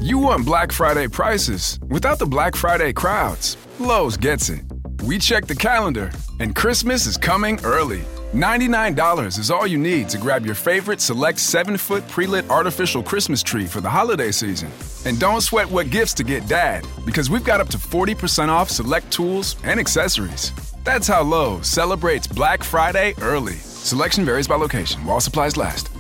You want Black Friday prices without the Black Friday crowds. Lowe's gets it. We check the calendar, and Christmas is coming early. $99 is all you need to grab your favorite select 7-foot pre-lit artificial Christmas tree for the holiday season. And don't sweat what gifts to get Dad, because we've got up to 40% off select tools and accessories. That's how Lowe's celebrates Black Friday early. Selection varies by location, while supplies last.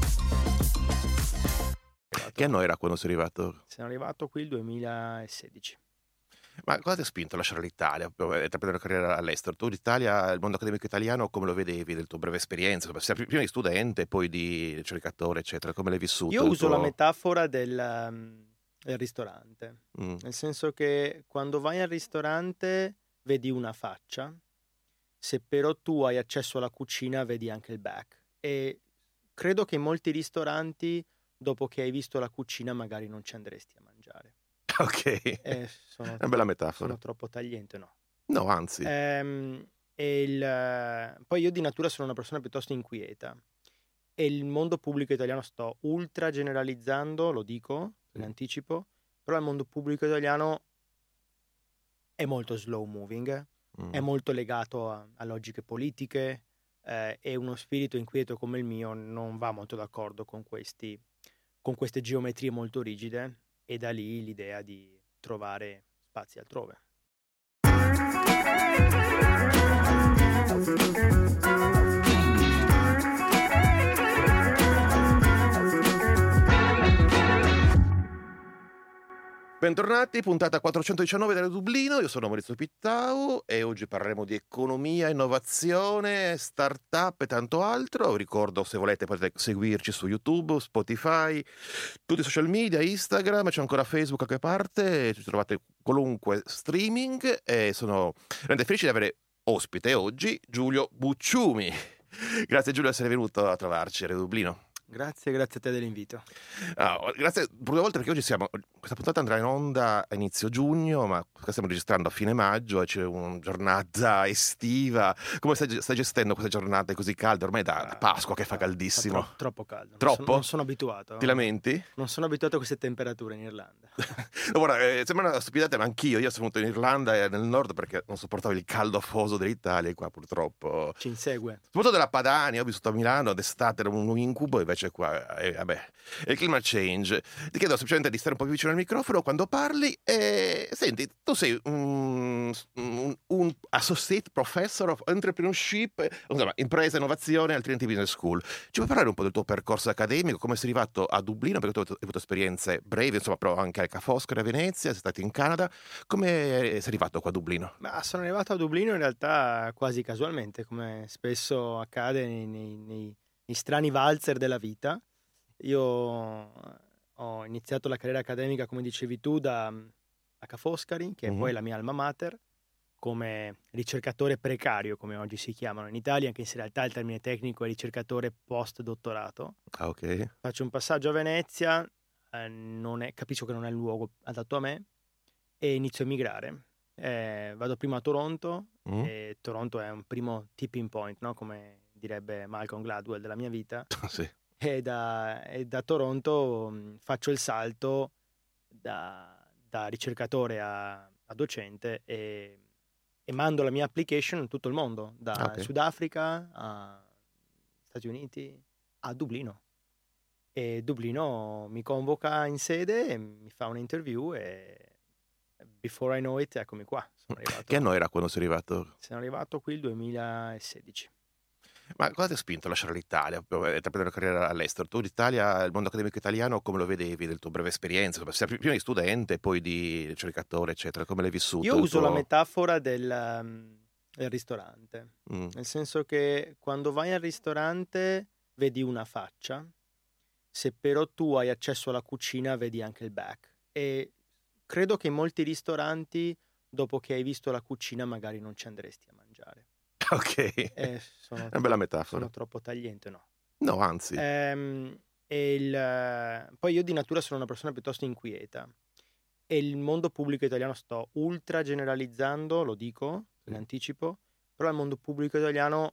Che anno era quando sei arrivato? Sono arrivato qui il 2016. Ma cosa ti ha spinto a lasciare l'Italia per intraprendere una carriera all'estero? Tu l'Italia, il mondo accademico italiano, come lo vedevi del tuo breve esperienza? Sia prima di studente, poi di ricercatore, eccetera. Come l'hai vissuto? Io uso la metafora del ristorante. Nel senso che quando vai al ristorante vedi una faccia, se però tu hai accesso alla cucina vedi anche il back. E credo che in molti ristoranti, dopo che hai visto la cucina, magari non ci andresti a mangiare. Ok, è una bella metafora. Sono troppo tagliente, no? No, anzi. Poi io di natura sono una persona piuttosto inquieta e il mondo pubblico italiano, sto ultra generalizzando, lo dico in anticipo, però il mondo pubblico italiano è molto slow moving, è molto legato a logiche politiche e uno spirito inquieto come il mio non va molto d'accordo con queste geometrie molto rigide. E da lì l'idea di trovare spazi altrove. Bentornati, puntata 419 da Dublino, io sono Maurizio Pittau e oggi parleremo di economia, innovazione, startup e tanto altro. Ricordo, se volete potete seguirci su YouTube, Spotify, tutti i social media, Instagram, c'è ancora Facebook a che parte, ci trovate qualunque streaming e sono veramente felice di avere ospite oggi Giulio Bucciumi. Grazie Giulio di essere venuto a trovarci a Dublino. Grazie a te dell'invito. Grazie per due volte perché oggi questa puntata andrà in onda a inizio giugno, ma stiamo registrando a fine maggio e c'è una giornata estiva. Come stai gestendo queste giornate così calde? Ormai da Pasqua che fa caldissimo. Troppo caldo. Troppo? Non sono abituato. Ti lamenti? Non sono abituato a queste temperature in Irlanda. Guarda, sembra una stupidità, ma anch'io. Io sono venuto in Irlanda e nel nord perché non sopportavo il caldo afoso dell'Italia e qua purtroppo. Ci insegue. Soprattutto della Padania, ho vissuto a Milano, d'estate era un incubo, invece qua vabbè, è il climate change. Ti chiedo semplicemente di stare un po' più vicino al microfono quando parli e senti, tu sei un associate professor of entrepreneurship, insomma, impresa, innovazione al Trinity Business School. Ci puoi parlare un po' del tuo percorso accademico, come sei arrivato a Dublino, perché tu hai avuto esperienze brevi, insomma, però anche a Ca' Foscari a Venezia, sei stato in Canada, come sei arrivato qua a Dublino? Ma sono arrivato a Dublino in realtà quasi casualmente, come spesso accade nei strani valzer della vita. Io ho iniziato la carriera accademica, come dicevi tu, a Ca' Foscari, che è poi la mia alma mater, come ricercatore precario, come oggi si chiamano in Italia, anche se in realtà il termine tecnico è ricercatore post-dottorato. Ah, ok. Faccio un passaggio a Venezia, capisco che non è il luogo adatto a me, e inizio a emigrare. Vado prima a Toronto, e Toronto è un primo tipping point, no? Come direbbe Malcolm Gladwell della mia vita. Sì. E da Toronto faccio il salto da ricercatore a docente e mando la mia application in tutto il mondo, da Sudafrica a Stati Uniti a Dublino. E Dublino mi convoca in sede e mi fa un interview e before I know it, eccomi qua. Sono arrivato. Che anno era quando sei arrivato? Sono arrivato qui il 2016. Ma cosa ti ha spinto a lasciare l'Italia per intraprendere una carriera all'estero? Tu l'Italia, il mondo accademico italiano, come lo vedevi del tuo breve esperienza? Sia prima di studente, poi di ricercatore, eccetera. Come l'hai vissuto? Io uso la metafora del ristorante. Nel senso che quando vai al ristorante vedi una faccia, se però tu hai accesso alla cucina vedi anche il back. E credo che in molti ristoranti, dopo che hai visto la cucina, magari non ci andresti a mangiare. Ok, è una bella metafora. Sono troppo tagliente, no? No, anzi. Poi io di natura sono una persona piuttosto inquieta e il mondo pubblico italiano, sto ultra generalizzando, lo dico in anticipo, però il mondo pubblico italiano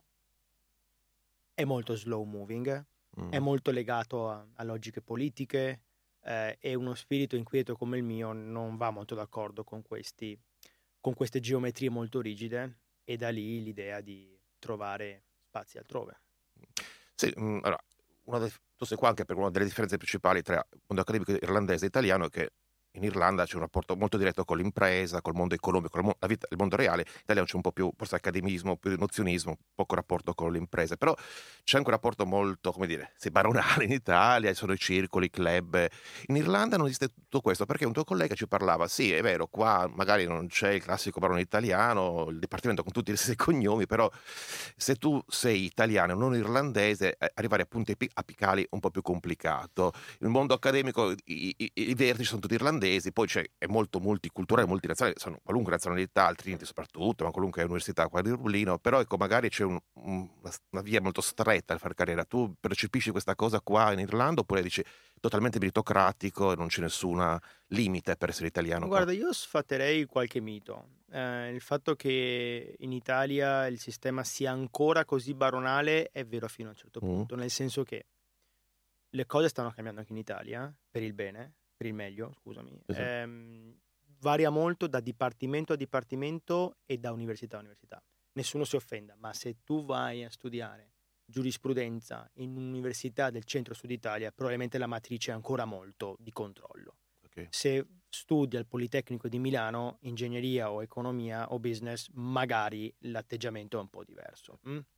è molto slow moving, è molto legato a logiche politiche e uno spirito inquieto come il mio non va molto d'accordo con queste geometrie molto rigide, e da lì l'idea di trovare spazi altrove. Sì, allora, tu sei qua anche per una delle differenze principali tra il mondo accademico irlandese e italiano, è che in Irlanda c'è un rapporto molto diretto con l'impresa, col mondo economico, la vita, il mondo reale. In Italia c'è un po' più forse academismo, più nozionismo, poco rapporto con le imprese, però c'è anche un rapporto molto, come dire, sì, baronale in Italia, ci sono i circoli, i club. In Irlanda non esiste tutto questo, perché un tuo collega ci parlava, sì, è vero, qua magari non c'è il classico barone italiano, il dipartimento con tutti i stessi cognomi, però se tu sei italiano e non irlandese, arrivare a punti apicali un po' più complicato. Il mondo accademico, i vertici sono tutti irlandesi, poi è molto multiculturale, multinazionale, sono qualunque nazionalità, al Trinity soprattutto, ma qualunque università qua di Dublino, però ecco, magari c'è una via molto stretta al fare carriera. Tu percepisci questa cosa qua in Irlanda, oppure dici totalmente meritocratico e non c'è nessuna limite per essere italiano qua? Guarda, io sfatterei qualche mito. Il fatto che in Italia il sistema sia ancora così baronale è vero fino a un certo punto, nel senso che le cose stanno cambiando anche in Italia, per il bene, per il meglio, scusami. Esatto. Varia molto da dipartimento a dipartimento e da università a università. Nessuno si offenda, ma se tu vai a studiare giurisprudenza in un'università del centro-sud Italia, probabilmente la matrice è ancora molto di controllo. Okay. Se studi al Politecnico di Milano, ingegneria o economia o business, magari l'atteggiamento è un po' diverso.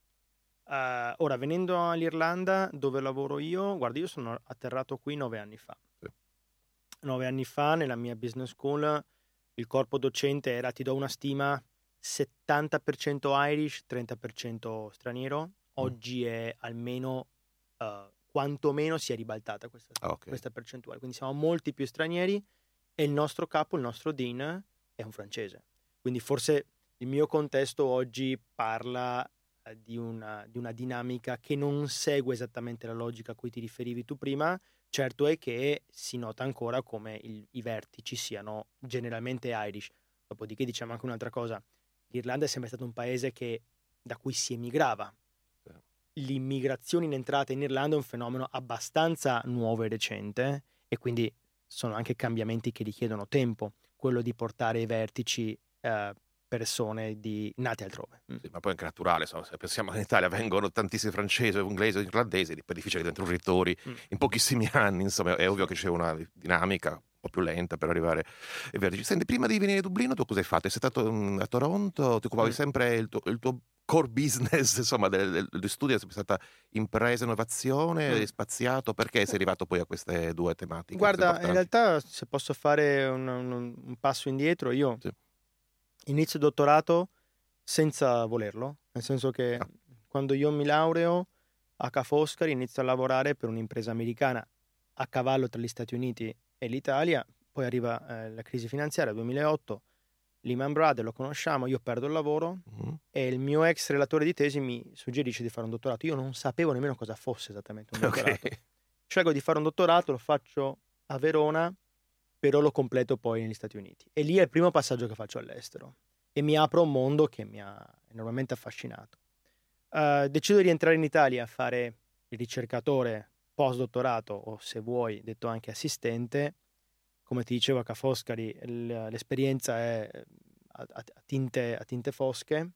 Ora, venendo all'Irlanda, dove lavoro io, guarda, io sono atterrato qui 9 anni fa. Sì. 9 anni fa, nella mia business school, il corpo docente era, ti do una stima, 70% Irish, 30% straniero. Oggi è almeno, quantomeno si è ribaltata questa percentuale. Quindi siamo molti più stranieri, e il nostro capo, il nostro dean, è un francese. Quindi forse il mio contesto oggi parla di una dinamica che non segue esattamente la logica a cui ti riferivi tu prima. Certo è che si nota ancora come i vertici siano generalmente Irish. Dopodiché diciamo anche un'altra cosa: l'Irlanda è sempre stato un paese da cui si emigrava. L'immigrazione in entrata in Irlanda è un fenomeno abbastanza nuovo e recente, e quindi sono anche cambiamenti che richiedono tempo, quello di portare ai vertici persone nate altrove. Sì, ma poi è anche naturale, insomma, se pensiamo che in Italia vengono tantissimi francesi, inglesi, irlandesi, è difficile che diventino ritori in pochissimi anni, insomma è ovvio che c'è una dinamica un po' più lenta per arrivare ai vertici. Senti, prima di venire a Dublino tu cosa hai fatto? Sei stato a Toronto, ti occupavi sempre il tuo core business, insomma, del studio è sempre stata impresa, innovazione, spaziato. Perché sei arrivato poi a queste due tematiche? Guarda, in realtà, se posso fare un passo indietro, io inizio il dottorato senza volerlo, nel senso che quando io mi laureo a Ca' Foscari inizio a lavorare per un'impresa americana a cavallo tra gli Stati Uniti e l'Italia. Poi arriva la crisi finanziaria 2008, Lehman Brothers, lo conosciamo, io perdo il lavoro e il mio ex relatore di tesi mi suggerisce di fare un dottorato. Io non sapevo nemmeno cosa fosse esattamente un dottorato. Scelgo di fare un dottorato, lo faccio a Verona, però lo completo poi negli Stati Uniti. E lì è il primo passaggio che faccio all'estero e mi apro un mondo che mi ha enormemente affascinato. Decido di rientrare in Italia a fare il ricercatore post-dottorato, o se vuoi, detto anche assistente. Come ti dicevo, a Ca' Foscari l'esperienza è a tinte fosche,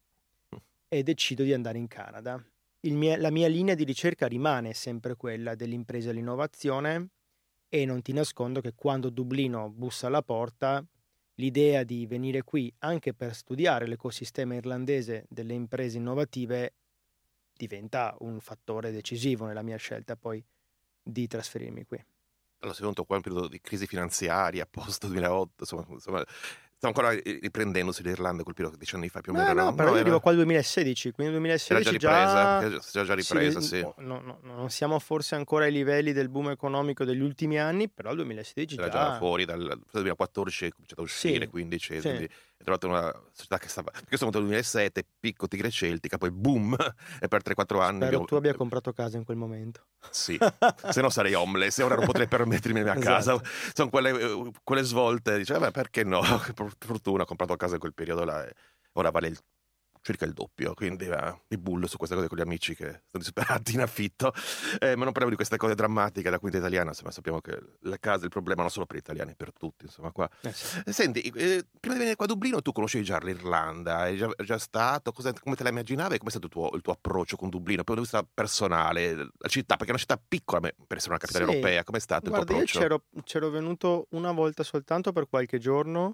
e decido di andare in Canada. La mia linea di ricerca rimane sempre quella dell'impresa e l'innovazione, e non ti nascondo che quando Dublino bussa alla porta, l'idea di venire qui anche per studiare l'ecosistema irlandese delle imprese innovative diventa un fattore decisivo nella mia scelta poi di trasferirmi qui. Allora, sei venuto qua in un periodo di crisi finanziaria post 2008, insomma sta ancora riprendendosi l'Irlanda, quel periodo 10 anni fa più o meno. No, però io arrivo qua nel 2016, quindi nel 2016 era già ripresa, sì. No, non siamo forse ancora ai livelli del boom economico degli ultimi anni, però il 2016 era già fuori dal 2014, è cominciato a uscire, 15, quindi è trovato una società che stava, perché sono venuto nel 2007, picco Tigre Celtica, poi boom, e per 3-4 anni spero tu abbia comprato casa in quel momento. Sì, se no sarei homeless e ora non potrei permettermi la casa. Sono quelle svolte, dice, perché no? Per fortuna ho comprato casa in quel periodo là, e ora vale circa il doppio, quindi di bullo su queste cose con gli amici che sono disperati in affitto, ma non parliamo di queste cose drammatiche della comunità italiana, insomma sappiamo che la casa è il problema non solo per gli italiani, per tutti, insomma qua. Sì. Senti, prima di venire qua a Dublino tu conoscevi già l'Irlanda, è già stato, come te la immaginavi e com'è stato il tuo approccio con Dublino, dal punto di vista personale, la città, perché è una città piccola per essere una capitale Sì, europea, com'è stato il tuo guarda, io approccio? c'ero venuto una volta soltanto per qualche giorno,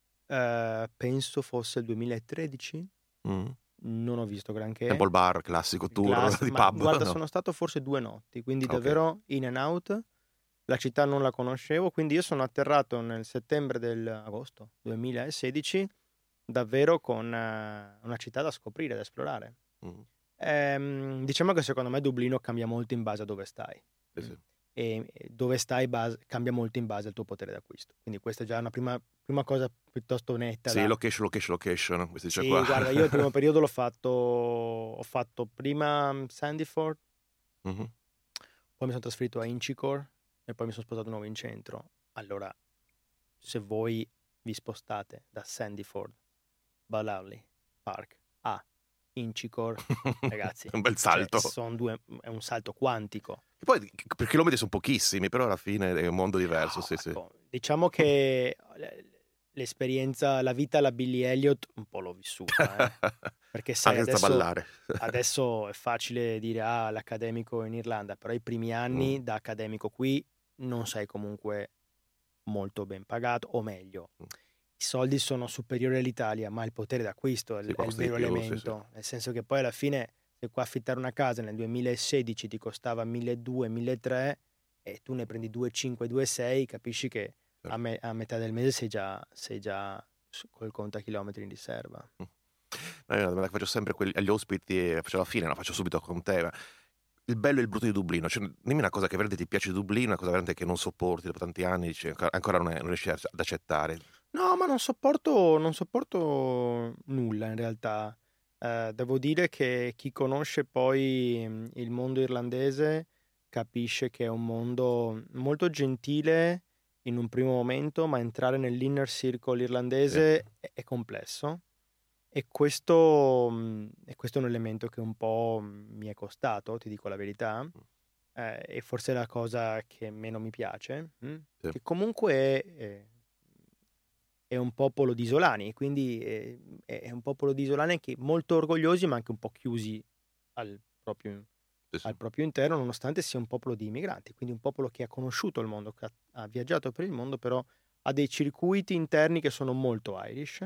penso fosse il 2013, Mm. non ho visto granché. Temple Bar, classico tour di Ma pub, guarda, no? sono stato forse 2 notti, quindi Ok. davvero in and out. La città non la conoscevo, quindi io sono atterrato nel settembre del agosto 2016, davvero con una città da scoprire, da esplorare. Diciamo che secondo me Dublino cambia molto in base a dove stai. Sì. E dove stai cambia molto in base al tuo potere d'acquisto. Quindi questa è già una prima cosa piuttosto netta. Sì, location, questi Sì, dice qua. guarda, io il primo periodo ho fatto prima Sandyford, Mhm. poi mi sono trasferito a Inchicore e poi mi sono spostato di nuovo in centro. Allora, se voi vi spostate da Sandyford, Ballarley Park a Inchicore, ragazzi, È un bel cioè, salto. è un salto quantico. E poi per chilometri sono pochissimi, però alla fine è un mondo diverso, No, sì, sì. ecco, diciamo che l'esperienza, la vita alla Billy Elliot un po' l'ho vissuta, perché sai, Anche senza ballare. adesso è facile dire l'accademico in Irlanda, però i primi anni da accademico qui non sei comunque molto ben pagato, o meglio, i soldi sono superiori all'Italia, ma il potere d'acquisto è Sì, qua il costa di vero più, elemento, nel senso che poi alla fine se qua affittare una casa nel 2016 ti costava 1.200-1.300 e tu ne prendi 2.500, 2.600, capisci che a metà del mese sei già col contachilometri in riserva. Ma io una domanda che faccio sempre agli ospiti, e faccio alla fine, la faccio subito con te. Ma il bello e il brutto di Dublino, cioè, dimmi una cosa che veramente ti piace di Dublino, una cosa veramente che non sopporti dopo tanti anni, dici, ancora non riesci ad accettare. No, ma non sopporto nulla in realtà. Devo dire che chi conosce poi il mondo irlandese capisce che è un mondo molto gentile in un primo momento, ma entrare nell'inner circle irlandese è complesso. E questo è un elemento che un po' mi è costato, ti dico la verità, e forse è la cosa che meno mi piace, che comunque è un popolo di isolani, quindi è un popolo di isolani che molto orgogliosi ma anche un po' chiusi al proprio interno, nonostante sia un popolo di immigranti, quindi un popolo che ha conosciuto il mondo, che ha viaggiato per il mondo, però ha dei circuiti interni che sono molto Irish.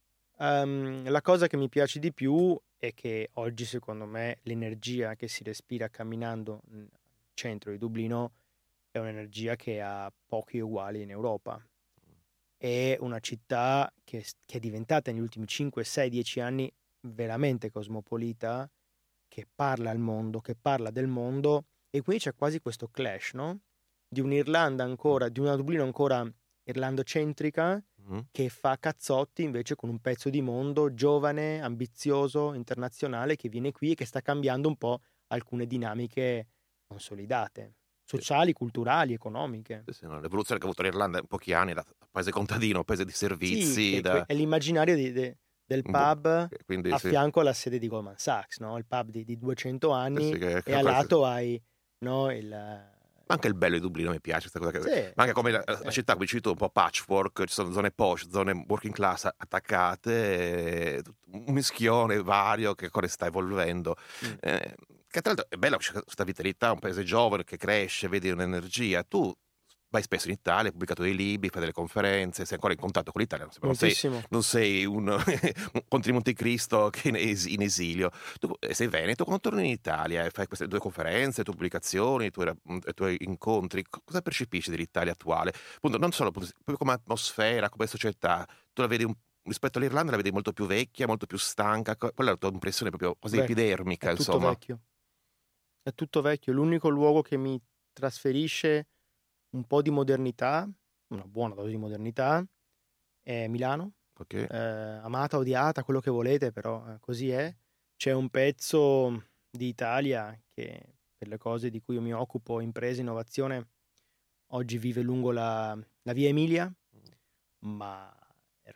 La cosa che mi piace di più è che oggi, secondo me, l'energia che si respira camminando nel centro di Dublino è un'energia che ha pochi uguali in Europa. È una città che è diventata negli ultimi 5, 6, 10 anni veramente cosmopolita, che parla al mondo, che parla del mondo, e quindi c'è quasi questo clash, no? Di un'Irlanda ancora, di una Dublino ancora irlandocentrica, che fa cazzotti invece con un pezzo di mondo giovane, ambizioso, internazionale, che viene qui e che sta cambiando un po' alcune dinamiche consolidate, sociali, culturali, economiche. Sì, no, l'evoluzione che ha avuto l'Irlanda in pochi anni, da paese contadino, paese di servizi. Sì, è l'immaginario del pub quindi, a fianco alla sede di Goldman Sachs, no? Il pub di 200 anni, e a lato hai, no, anche il bello di Dublino mi piace questa cosa ma anche come la città, come dici tu, un po' patchwork, ci sono zone posh, zone working class attaccate, un mischione vario che ancora sta evolvendo, che tra l'altro è bella questa vitalità, un paese giovane che cresce, vedi un'energia. Tu vai spesso in Italia, hai pubblicato dei libri, fai delle conferenze, sei ancora in contatto con l'Italia, non sei un Conte di Montecristo che è in esilio. Tu sei veneto, quando torni in Italia e fai queste 2 conferenze, le tue pubblicazioni, i tuoi incontri, cosa percepisci dell'Italia attuale? Appunto, non solo proprio come atmosfera, come società, tu la vedi rispetto all'Irlanda la vedi molto più vecchia, molto più stanca, qual è la tua impressione proprio quasi epidermica, è tutto insomma? vecchio. È tutto vecchio, l'unico luogo che mi trasferisce un po' di modernità, una buona dose di modernità, è Milano. Okay. Amata, odiata, quello che volete, però così è. C'è un pezzo di Italia che, per le cose di cui io mi occupo, imprese, innovazione, oggi vive lungo la via Emilia, ma il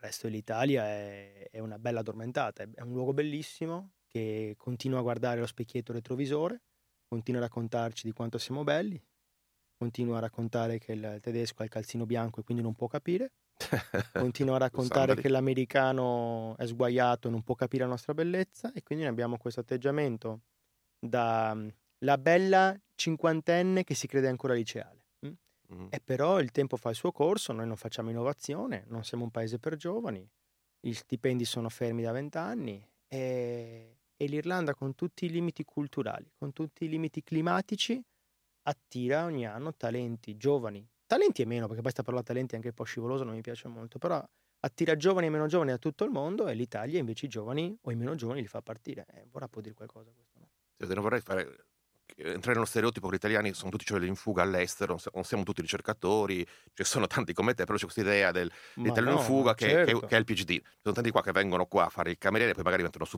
resto dell'Italia è una bella addormentata, è un luogo bellissimo che continua a guardare lo specchietto retrovisore, continua a raccontarci di quanto siamo belli, continua a raccontare che il tedesco ha il calzino bianco e quindi non può capire, continua a raccontare che l'americano è sguaiato e non può capire la nostra bellezza, e quindi noi abbiamo questo atteggiamento da la bella cinquantenne che si crede ancora liceale. E però il tempo fa il suo corso, noi non facciamo innovazione, non siamo un paese per giovani, gli stipendi sono fermi da 20 anni e l'Irlanda, con tutti i limiti culturali, con tutti i limiti climatici, attira ogni anno talenti giovani, talenti e meno, perché poi sta parola talenti è anche un po' scivoloso, non mi piace molto, però attira giovani e meno giovani da tutto il mondo, e l'Italia invece i giovani o i meno giovani li fa partire. Ora può dire qualcosa questo, no? Non vorrei entrare nello stereotipo che gli italiani sono tutti in fuga all'estero, non siamo tutti ricercatori, ci sono tanti come te, però c'è questa idea dell'italiano in fuga che è il PhD. Ci sono tanti qua che vengono qua a fare il cameriere e poi magari diventano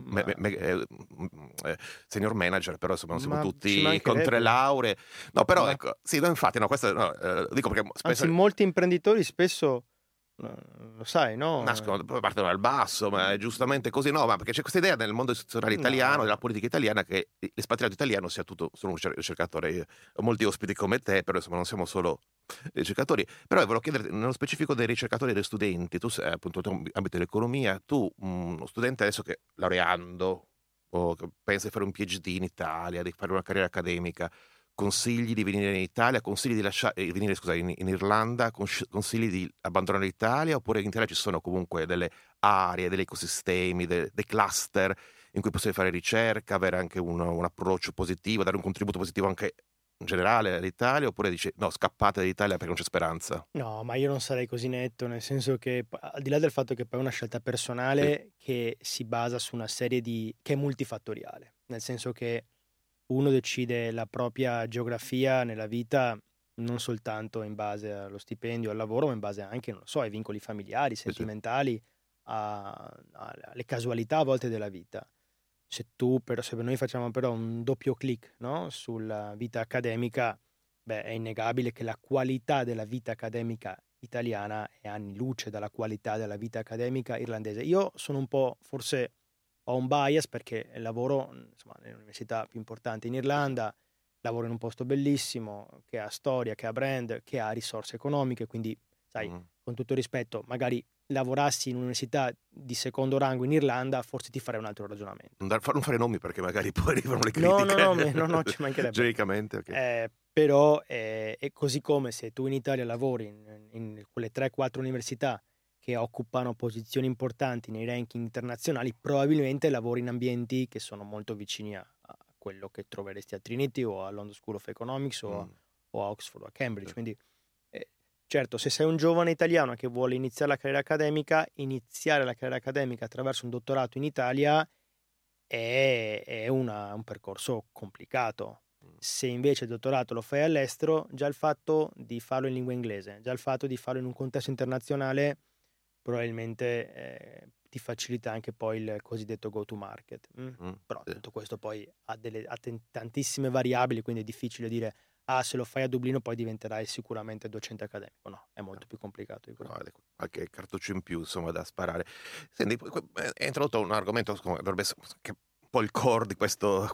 senior manager, però insomma non siamo tutti con 3 lauree. No, però ecco, sì, no, infatti, no, questo dico perché spesso... Anzi, molti imprenditori spesso... lo sai, no? Partono dal basso, ma è giustamente così, no? Ma perché c'è questa idea nel mondo istituzionale italiano, della politica italiana, che l'espatriato italiano sia tutto solo un ricercatore. Ho molti ospiti come te, però insomma non siamo solo ricercatori. Però volevo chiedere, nello specifico dei ricercatori e degli studenti, tu sei appunto ambito dell'economia, tu uno studente adesso che laureando o che pensa di fare un PhD in Italia, di fare una carriera accademica, consigli di venire in Italia, consigli di venire in Irlanda, consigli di abbandonare l'Italia, oppure in Italia ci sono comunque delle aree, degli ecosistemi, dei cluster in cui possiamo fare ricerca, avere anche un approccio positivo, dare un contributo positivo anche in generale all'Italia, oppure dici no, scappate dall'Italia perché non c'è speranza? No, ma io non sarei così netto, nel senso che al di là del fatto che poi è una scelta personale che si basa su una serie che è multifattoriale, nel senso che uno decide la propria geografia nella vita non soltanto in base allo stipendio, al lavoro, ma in base anche, non lo so, ai vincoli familiari, sentimentali, alle casualità a volte della vita. Se noi facciamo però un doppio clic, no, sulla vita accademica, è innegabile che la qualità della vita accademica italiana è anni luce dalla qualità della vita accademica irlandese. Io sono un po', forse ho un bias perché lavoro, insomma, nelle università più importanti in Irlanda, lavoro in un posto bellissimo, che ha storia, che ha brand, che ha risorse economiche, quindi sai, con tutto il rispetto, magari lavorassi in un'università di secondo rango in Irlanda, forse ti farei un altro ragionamento. Non fare nomi perché magari poi arrivano le critiche. No, ci mancherebbe. Genericamente, okay. Però è così come se tu in Italia lavori in quelle 3-4 università che occupano posizioni importanti nei ranking internazionali, probabilmente lavori in ambienti che sono molto vicini a quello che troveresti a Trinity o a London School of Economics o a Oxford o a Cambridge. Quindi certo, se sei un giovane italiano che vuole iniziare la carriera accademica, iniziare la carriera accademica attraverso un dottorato in Italia è un percorso complicato. Se invece il dottorato lo fai all'estero, già il fatto di farlo in lingua inglese, già il fatto di farlo in un contesto internazionale probabilmente ti facilita anche poi il cosiddetto go to market. Però tutto questo poi ha tantissime variabili, quindi è difficile dire se lo fai a Dublino poi diventerai sicuramente docente accademico. No, è molto più complicato di questo. Qualche cartuccio in più, insomma, da sparare. Senti, è introdotto un argomento che dovrebbe essere un po' il core di questo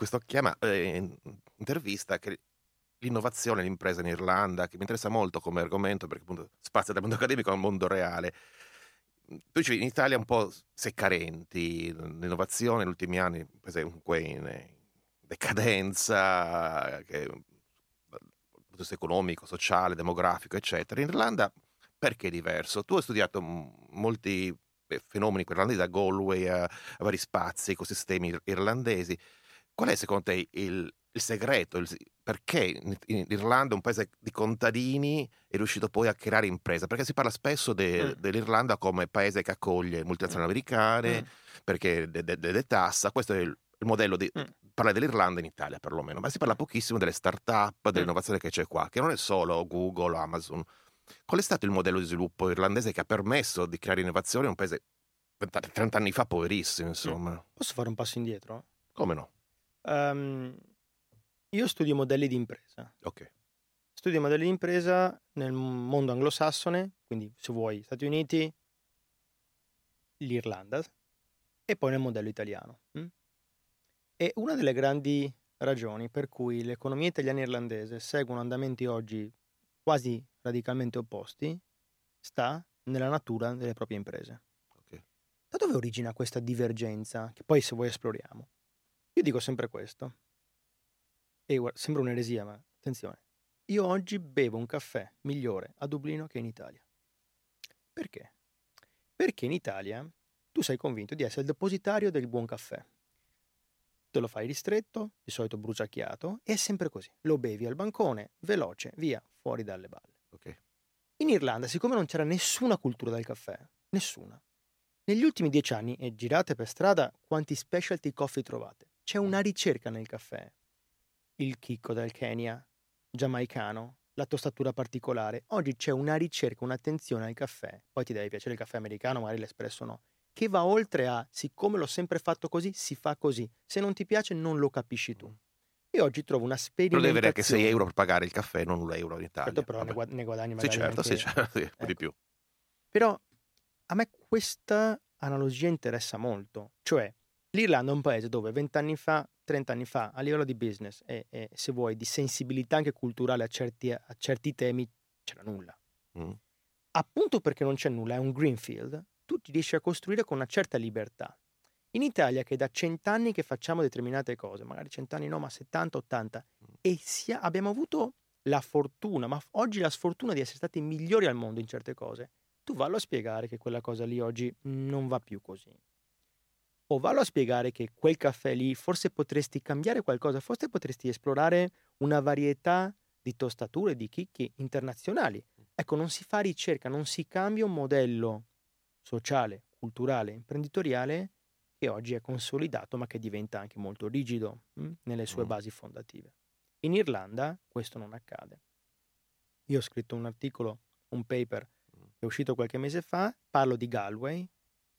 intervista, che l'innovazione, l'impresa in Irlanda, che mi interessa molto come argomento perché appunto spazia dal mondo accademico al mondo reale. Tu dicevi, in Italia un po' si è carenti, l'innovazione negli ultimi anni comunque in decadenza, che dal punto di vista economico, sociale, demografico, eccetera. In Irlanda perché è diverso? Tu hai studiato molti fenomeni irlandesi, da Galway a vari spazi, ecosistemi irlandesi. Qual è secondo te il segreto? Perché in Irlanda, un paese di contadini, è riuscito poi a creare impresa? Perché si parla spesso dell'Irlanda come paese che accoglie multinazionali americane, perché detassa. Questo è il modello di parlare dell'Irlanda in Italia perlomeno, ma si parla pochissimo delle start-up, dell'innovazione che c'è qua, che non è solo Google, Amazon. Qual è stato il modello di sviluppo irlandese che ha permesso di creare innovazione in un paese 30 anni fa poverissimo, insomma? Posso fare un passo indietro? Come no? Io studio modelli di impresa. Ok. Studio modelli di impresa nel mondo anglosassone, quindi se vuoi Stati Uniti, l'Irlanda e poi nel modello italiano. E una delle grandi ragioni per cui l'economia italiana e irlandese seguono andamenti oggi quasi radicalmente opposti sta nella natura delle proprie imprese. Ok. Da dove origina questa divergenza? Che poi, se vuoi, esploriamo. Io dico sempre questo. E guarda, sembra un'eresia, ma attenzione. Io oggi bevo un caffè migliore a Dublino che in Italia. Perché? Perché in Italia tu sei convinto di essere il depositario del buon caffè. Te lo fai ristretto, di solito bruciacchiato, e è sempre così. Lo bevi al bancone, veloce, via, fuori dalle balle. Ok. In Irlanda, siccome non c'era nessuna cultura del caffè, nessuna, negli ultimi 10 anni, e girate per strada, quanti specialty coffee trovate? C'è una ricerca nel caffè. Il chicco del Kenya, giamaicano, la tostatura particolare. Oggi c'è una ricerca, un'attenzione al caffè. Poi ti deve piacere il caffè americano, magari l'espresso no. Che va oltre a, siccome l'ho sempre fatto così, si fa così. Se non ti piace non lo capisci tu. E oggi trovo una Però sperimentazione. devi avere anche 6 euro per pagare il caffè, non un euro in Italia. Certo, però Vabbè. ne guadagni Sì, magari certo, anche... sì, certo, sì, Ecco. di più. Però a me questa analogia interessa molto. Cioè, l'Irlanda è un paese dove 20 anni fa, 30 anni fa, a livello di business e se vuoi, di sensibilità anche culturale a certi temi, c'era nulla. Mm. Appunto perché non c'è nulla, è un greenfield, tu ti riesci a costruire con una certa libertà. In Italia, che da 100 anni che facciamo determinate cose, magari 100 anni no, ma 70, 80, e abbiamo avuto la fortuna, ma oggi la sfortuna di essere stati migliori al mondo in certe cose, tu vallo a spiegare che quella cosa lì oggi non va più così. O vallo a spiegare che quel caffè lì forse potresti cambiare qualcosa, forse potresti esplorare una varietà di tostature, di chicchi internazionali. Ecco, non si fa ricerca, non si cambia un modello sociale, culturale, imprenditoriale che oggi è consolidato ma che diventa anche molto rigido nelle sue basi fondative. In Irlanda questo non accade. Io ho scritto un articolo, un paper che è uscito qualche mese fa, parlo di Galway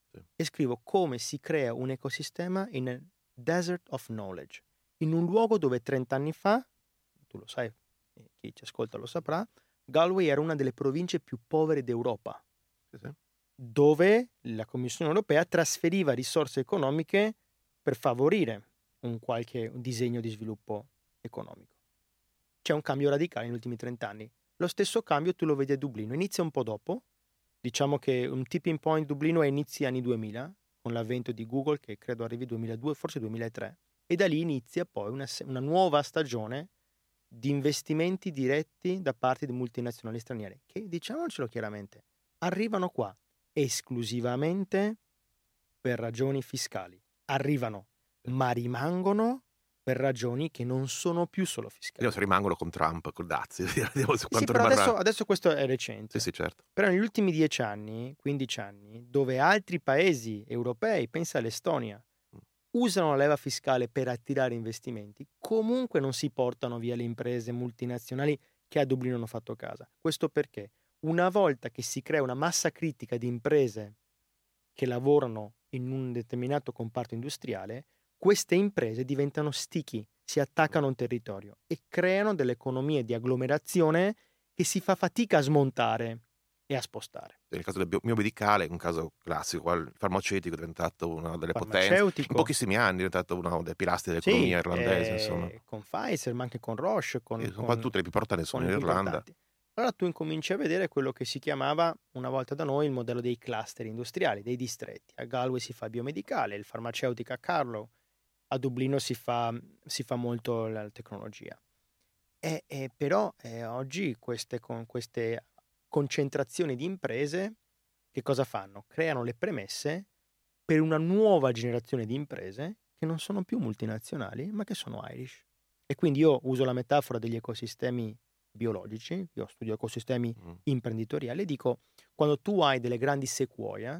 e scrivo come si crea un ecosistema in a desert of knowledge, in un luogo dove 30 anni fa, tu lo sai, chi ci ascolta lo saprà, Galway era una delle province più povere d'Europa, Sì. dove la Commissione europea trasferiva risorse economiche per favorire un qualche disegno di sviluppo economico. C'è un cambio radicale negli ultimi 30 anni. Lo stesso cambio tu lo vedi a Dublino, inizia un po' dopo, diciamo che un tipping point Dublino è inizi anni 2000, con l'avvento di Google che credo arrivi 2002, forse 2003, e da lì inizia poi una nuova stagione di investimenti diretti da parte di multinazionali straniere, che, diciamocelo chiaramente, arrivano qua esclusivamente per ragioni fiscali. Arrivano, ma rimangono per ragioni che non sono più solo fiscali. Vediamo se rimangono con Trump, con Dazi, vediamo su Sì, quanto però rimarrà. adesso questo è recente. Sì, certo. Però negli ultimi 10 anni, 15 anni, dove altri paesi europei, pensa all'Estonia, usano la leva fiscale per attirare investimenti, comunque non si portano via le imprese multinazionali che a Dublino hanno fatto casa. Questo perché una volta che si crea una massa critica di imprese che lavorano in un determinato comparto industriale, queste imprese diventano sticky, si attaccano a un territorio e creano delle economie di agglomerazione che si fa fatica a smontare e a spostare. Nel caso del biomedicale è un caso classico, il farmaceutico è diventato una delle potenze, Farmaceutico. in pochissimi anni è diventato uno dei pilastri dell'economia irlandese, insomma. Con Pfizer, ma anche con Roche, Sono quasi tutte le più importanti sono in i più Irlanda. importanti. Allora tu incominci a vedere quello che si chiamava una volta da noi il modello dei cluster industriali, dei distretti. A Galway si fa il biomedicale, il farmaceutico a Carlow, a Dublino si fa molto la tecnologia. Però oggi queste concentrazioni di imprese che cosa fanno? Creano le premesse per una nuova generazione di imprese che non sono più multinazionali ma che sono Irish. E quindi io uso la metafora degli ecosistemi biologici, io studio ecosistemi imprenditoriali e dico, quando tu hai delle grandi sequoia,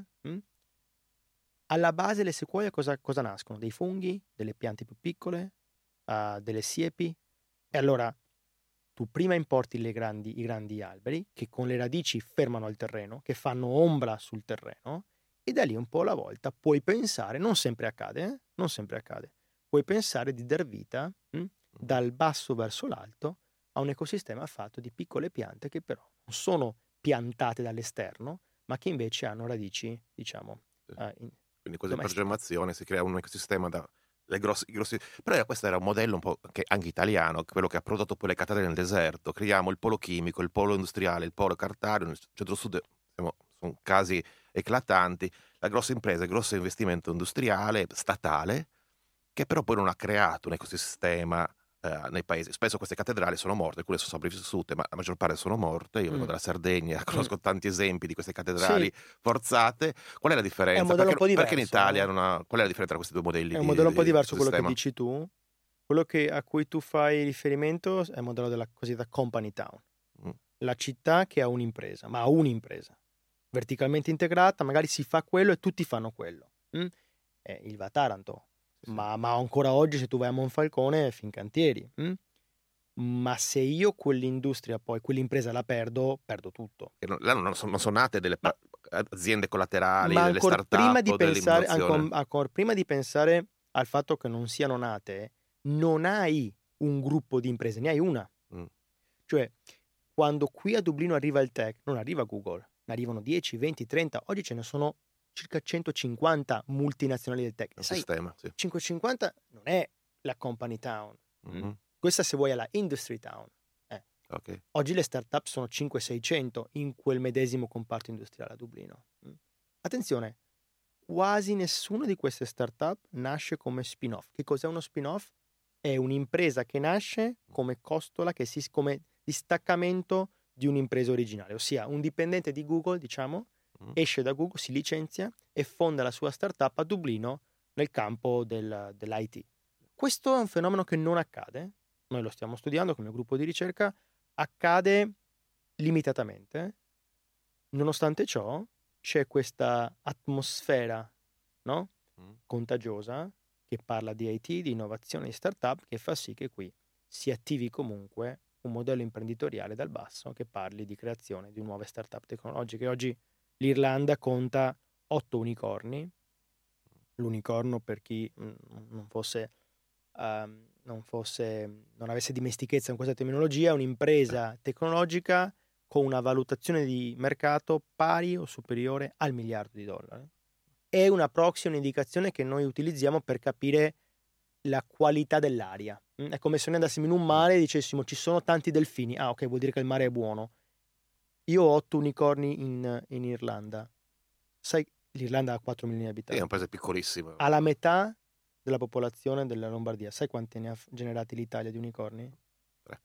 alla base le sequoia cosa nascono? Dei funghi, delle piante più piccole, delle siepi, e allora tu prima importi i grandi alberi che con le radici fermano il terreno, che fanno ombra sul terreno, e da lì un po' alla volta puoi pensare, non sempre accade, puoi pensare di dar vita dal basso verso l'alto a un ecosistema fatto di piccole piante che però non sono piantate dall'esterno, ma che invece hanno radici, diciamo, Quindi così per gemmazione si crea un ecosistema i grossi. Però questo era un modello un po' che anche italiano, quello che ha prodotto poi le cattedrali nel deserto. Creiamo il polo chimico, il polo industriale, il polo cartario. Nel centro-sud sono casi eclatanti. La grossa impresa, il grosso investimento industriale, statale, che però poi non ha creato un ecosistema nei paesi. Spesso queste cattedrali sono morte, alcune sono sopravvissute, ma la maggior parte sono morte. Io vengo dalla Sardegna, conosco tanti esempi di queste cattedrali forzate. Qual è la differenza? È un modello un po' diverso, perché in Italia qual è la differenza tra questi due modelli? È un modello un po' diverso quello che sistema? dici tu. Quello a cui tu fai riferimento è il modello della cosiddetta company town. La città che ha un'impresa, ma ha un'impresa verticalmente integrata, magari si fa quello e tutti fanno quello. Il va Taranto. Ma ancora oggi se tu vai a Monfalcone Fincantieri. Ma se io quell'industria poi, quell'impresa la perdo tutto. Là non sono nate delle aziende collaterali, ma delle start-up ancora prima di pensare al fatto che non siano nate, non hai un gruppo di imprese, ne hai una. Cioè, quando qui a Dublino arriva il tech, non arriva Google, ne arrivano 10, 20, 30, oggi ce ne sono circa 150 multinazionali del tech. Sai, sistema, sì. 550 non è la company town. Questa, se vuoi, è la industry town. Okay. Oggi le start-up sono 500-600 in quel medesimo comparto industriale a Dublino. Attenzione, quasi nessuna di queste start-up nasce come spin-off. Che cos'è uno spin-off? È un'impresa che nasce come costola, come distaccamento di un'impresa originale. Ossia, un dipendente di Google, diciamo, esce da Google, si licenzia e fonda la sua startup a Dublino nel campo dell'IT. Questo è un fenomeno che non accade, noi lo stiamo studiando come gruppo di ricerca, accade limitatamente. Nonostante ciò c'è questa atmosfera, no? Contagiosa, che parla di IT, di innovazione, di startup, che fa sì che qui si attivi comunque un modello imprenditoriale dal basso che parli di creazione di nuove startup tecnologiche. Oggi l'Irlanda conta 8 unicorni. L'unicorno, per chi non avesse dimestichezza con questa terminologia, è un'impresa tecnologica con una valutazione di mercato pari o superiore al $1 miliardo. È una proxy, un'indicazione che noi utilizziamo per capire la qualità dell'aria. È come se noi andassimo in un mare e dicessimo ci sono tanti delfini. Ah, ok, vuol dire che il mare è buono. Io ho 8 unicorni in Irlanda. Sai, l'Irlanda ha 4 milioni di abitanti. È un paese piccolissimo. Ha la metà della popolazione della Lombardia. Sai quanti ne ha generati l'Italia di unicorni? 3.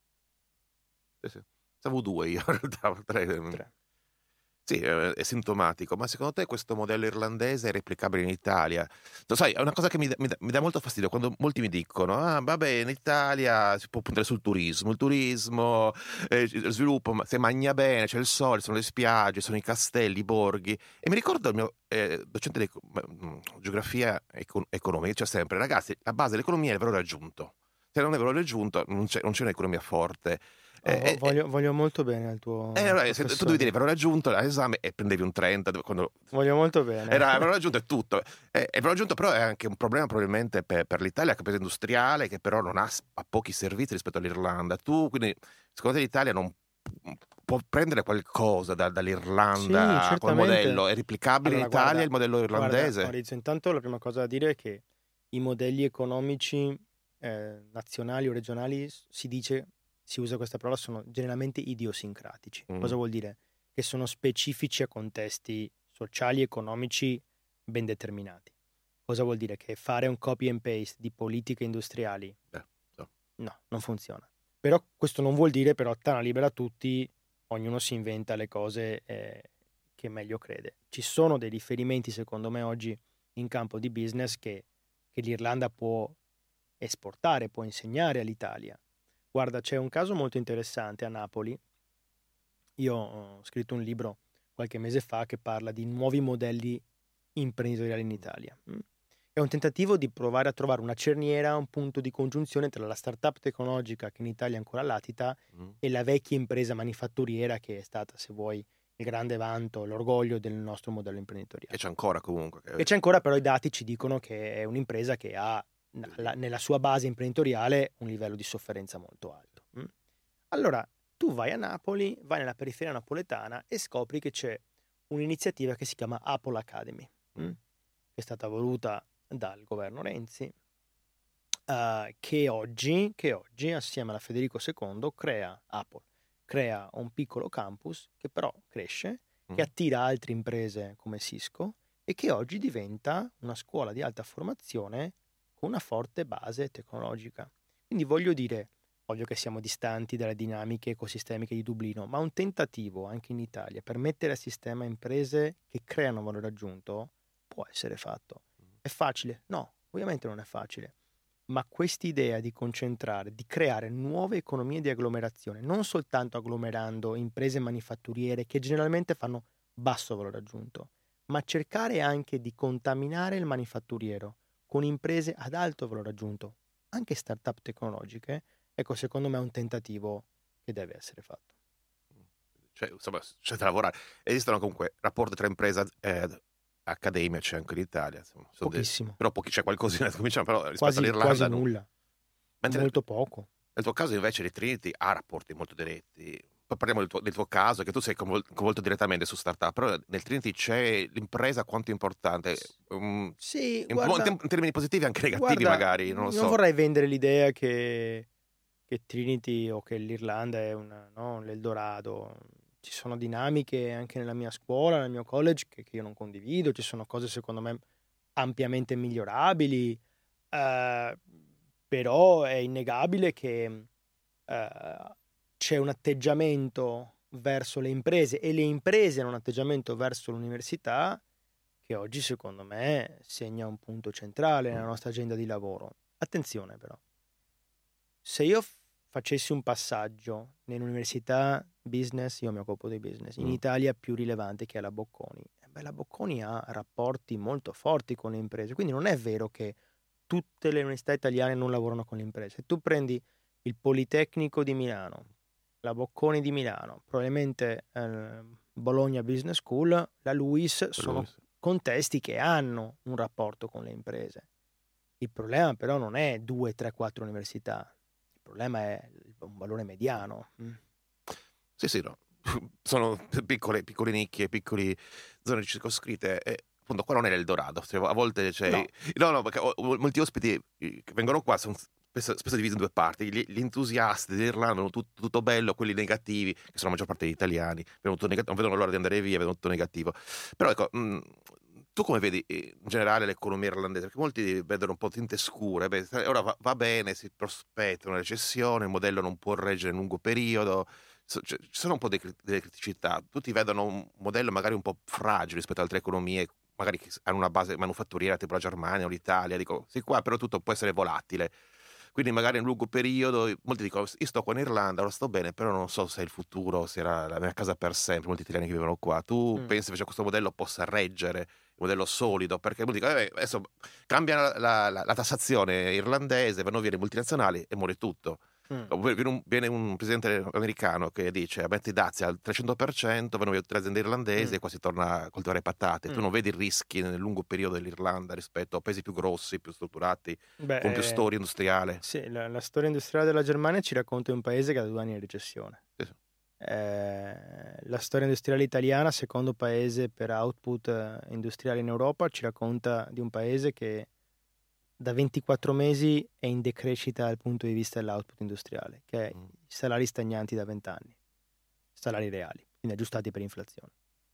Sì. Stavo 2 io, in realtà. 3. Sì, è sintomatico, ma secondo te questo modello irlandese è replicabile in Italia? Lo sai, è una cosa che mi dà molto fastidio quando molti mi dicono vabbè, in Italia si può puntare sul turismo, il turismo, sviluppo, si mangia bene, c'è il sole, sono le spiagge, sono i castelli, i borghi. E mi ricordo il mio docente di geografia economica, c'è sempre, ragazzi, la base dell'economia è il valore aggiunto. Se non è valore aggiunto non c'è un'economia forte. Voglio molto bene al tuo se tu devi dire valore aggiunto all'esame e prendevi un 30 voglio molto bene. Era valore aggiunto è tutto. Il valore aggiunto però è anche un problema probabilmente per l'Italia, che è un paese industriale che però non ha pochi servizi rispetto all'Irlanda. Quindi secondo te l'Italia non può prendere qualcosa dall'Irlanda sì, come modello? È replicabile in Italia il modello irlandese? Maurizio, intanto la prima cosa da dire è che i modelli economici nazionali o regionali si usa questa parola, sono generalmente idiosincratici. Cosa vuol dire? Che sono specifici a contesti sociali e economici ben determinati. Cosa vuol dire? Che fare un copy and paste di politiche industriali no, non funziona. Però questo non vuol dire però tana libera a tutti, ognuno si inventa le cose che meglio crede. Ci sono dei riferimenti secondo me oggi in campo di business che l'Irlanda può esportare, può insegnare all'Italia. Guarda, c'è un caso molto interessante a Napoli. Io ho scritto un libro qualche mese fa che parla di nuovi modelli imprenditoriali in Italia. È un tentativo di provare a trovare una cerniera, un punto di congiunzione tra la startup tecnologica che in Italia è ancora latita e la vecchia impresa manifatturiera che è stata, se vuoi, il grande vanto, l'orgoglio del nostro modello imprenditoriale. E c'è ancora comunque. E c'è ancora, però i dati ci dicono che è un'impresa che ha nella sua base imprenditoriale un livello di sofferenza molto alto. Allora, tu vai a Napoli, vai nella periferia napoletana e scopri che c'è un'iniziativa che si chiama Apple Academy. che è stata voluta dal governo Renzi, che oggi, assieme alla Federico II, Apple crea un piccolo campus che però cresce, che attira altre imprese come Cisco e che oggi diventa una scuola di alta formazione con una forte base tecnologica. Quindi voglio dire, ovvio che siamo distanti dalle dinamiche ecosistemiche di Dublino, ma un tentativo anche in Italia per mettere a sistema imprese che creano valore aggiunto può essere fatto. È facile? No, ovviamente non è facile. Ma quest'idea di concentrare, di creare nuove economie di agglomerazione, non soltanto agglomerando imprese manifatturiere che generalmente fanno basso valore aggiunto, ma cercare anche di contaminare il manifatturiero con imprese ad alto valore aggiunto, anche start-up tecnologiche, ecco, secondo me è un tentativo che deve essere fatto. Cioè, insomma, c'è da lavorare. Esistono comunque rapporti tra imprese accademici anche in Italia. Insomma, Pochissimo. Però c'è qualcosina, cominciamo, però rispetto Quasi all'Irlanda nulla. Mentre Molto poco. Nel tuo caso invece di Trinity ha rapporti molto diretti. Poi parliamo del tuo caso, che tu sei coinvolto direttamente su startup, però nel Trinity c'è l'impresa quanto importante. Sì, in termini positivi e anche negativi, magari, non lo so. Non vorrei vendere l'idea che Trinity o che l'Irlanda è l'Eldorado. Ci sono dinamiche anche nella mia scuola, nel mio college, che io non condivido, ci sono cose secondo me ampiamente migliorabili, però è innegabile che c'è un atteggiamento verso le imprese e le imprese hanno un atteggiamento verso l'università che oggi secondo me segna un punto centrale nella nostra agenda di lavoro. Attenzione però, se io facessi un passaggio nell'università business, io mi occupo di business, in Italia più rilevante che è la Bocconi, la Bocconi ha rapporti molto forti con le imprese, quindi non è vero che tutte le università italiane non lavorano con le imprese. Se tu prendi il Politecnico di Milano, la Bocconi di Milano, probabilmente Bologna Business School, la LUISS, sono contesti che hanno un rapporto con le imprese. Il problema però non è 2, 3, 4 università, il problema è un valore mediano. Sì, no. Sono piccole nicchie, piccole zone circoscritte e appunto qua non è l'Eldorado, a volte c'è... No, perché molti ospiti che vengono qua sono spesso divisi in due parti, gli entusiasti dell'Irlanda hanno tutto bello, quelli negativi, che sono la maggior parte degli italiani, non vedono l'ora di andare via, vedono tutto negativo. Però ecco, tu come vedi in generale l'economia irlandese? Perché molti vedono un po' tinte scure, ora va bene, si prospetta una recessione, il modello non può reggere in lungo periodo, ci sono un po' delle criticità, tutti vedono un modello magari un po' fragile rispetto ad altre economie, magari che hanno una base manufatturiera tipo la Germania o l'Italia, dico, sì, qua però tutto può essere volatile. Quindi magari in lungo periodo, molti dicono, io sto qua in Irlanda, ora sto bene, però non so se è il futuro, se era la mia casa per sempre, molti italiani che vivono qua. Tu pensi invece che questo modello possa reggere, un modello solido? Perché molti dicono, adesso cambia la tassazione irlandese, vanno via le multinazionali e muore tutto. Viene un presidente americano che dice metti i dazi al 300%, vanno via tutte le aziende irlandesi e qua si torna a coltivare patate. Tu non vedi rischi nel lungo periodo dell'Irlanda rispetto a paesi più grossi, più strutturati, con più storia industriale? Sì, la storia industriale della Germania ci racconta un paese che ha 2 anni in recessione. Sì. La storia industriale italiana, secondo paese per output industriale in Europa, ci racconta di un paese che da 24 mesi è in decrescita dal punto di vista dell'output industriale, che è i salari stagnanti da 20 anni, salari reali, quindi aggiustati per inflazione.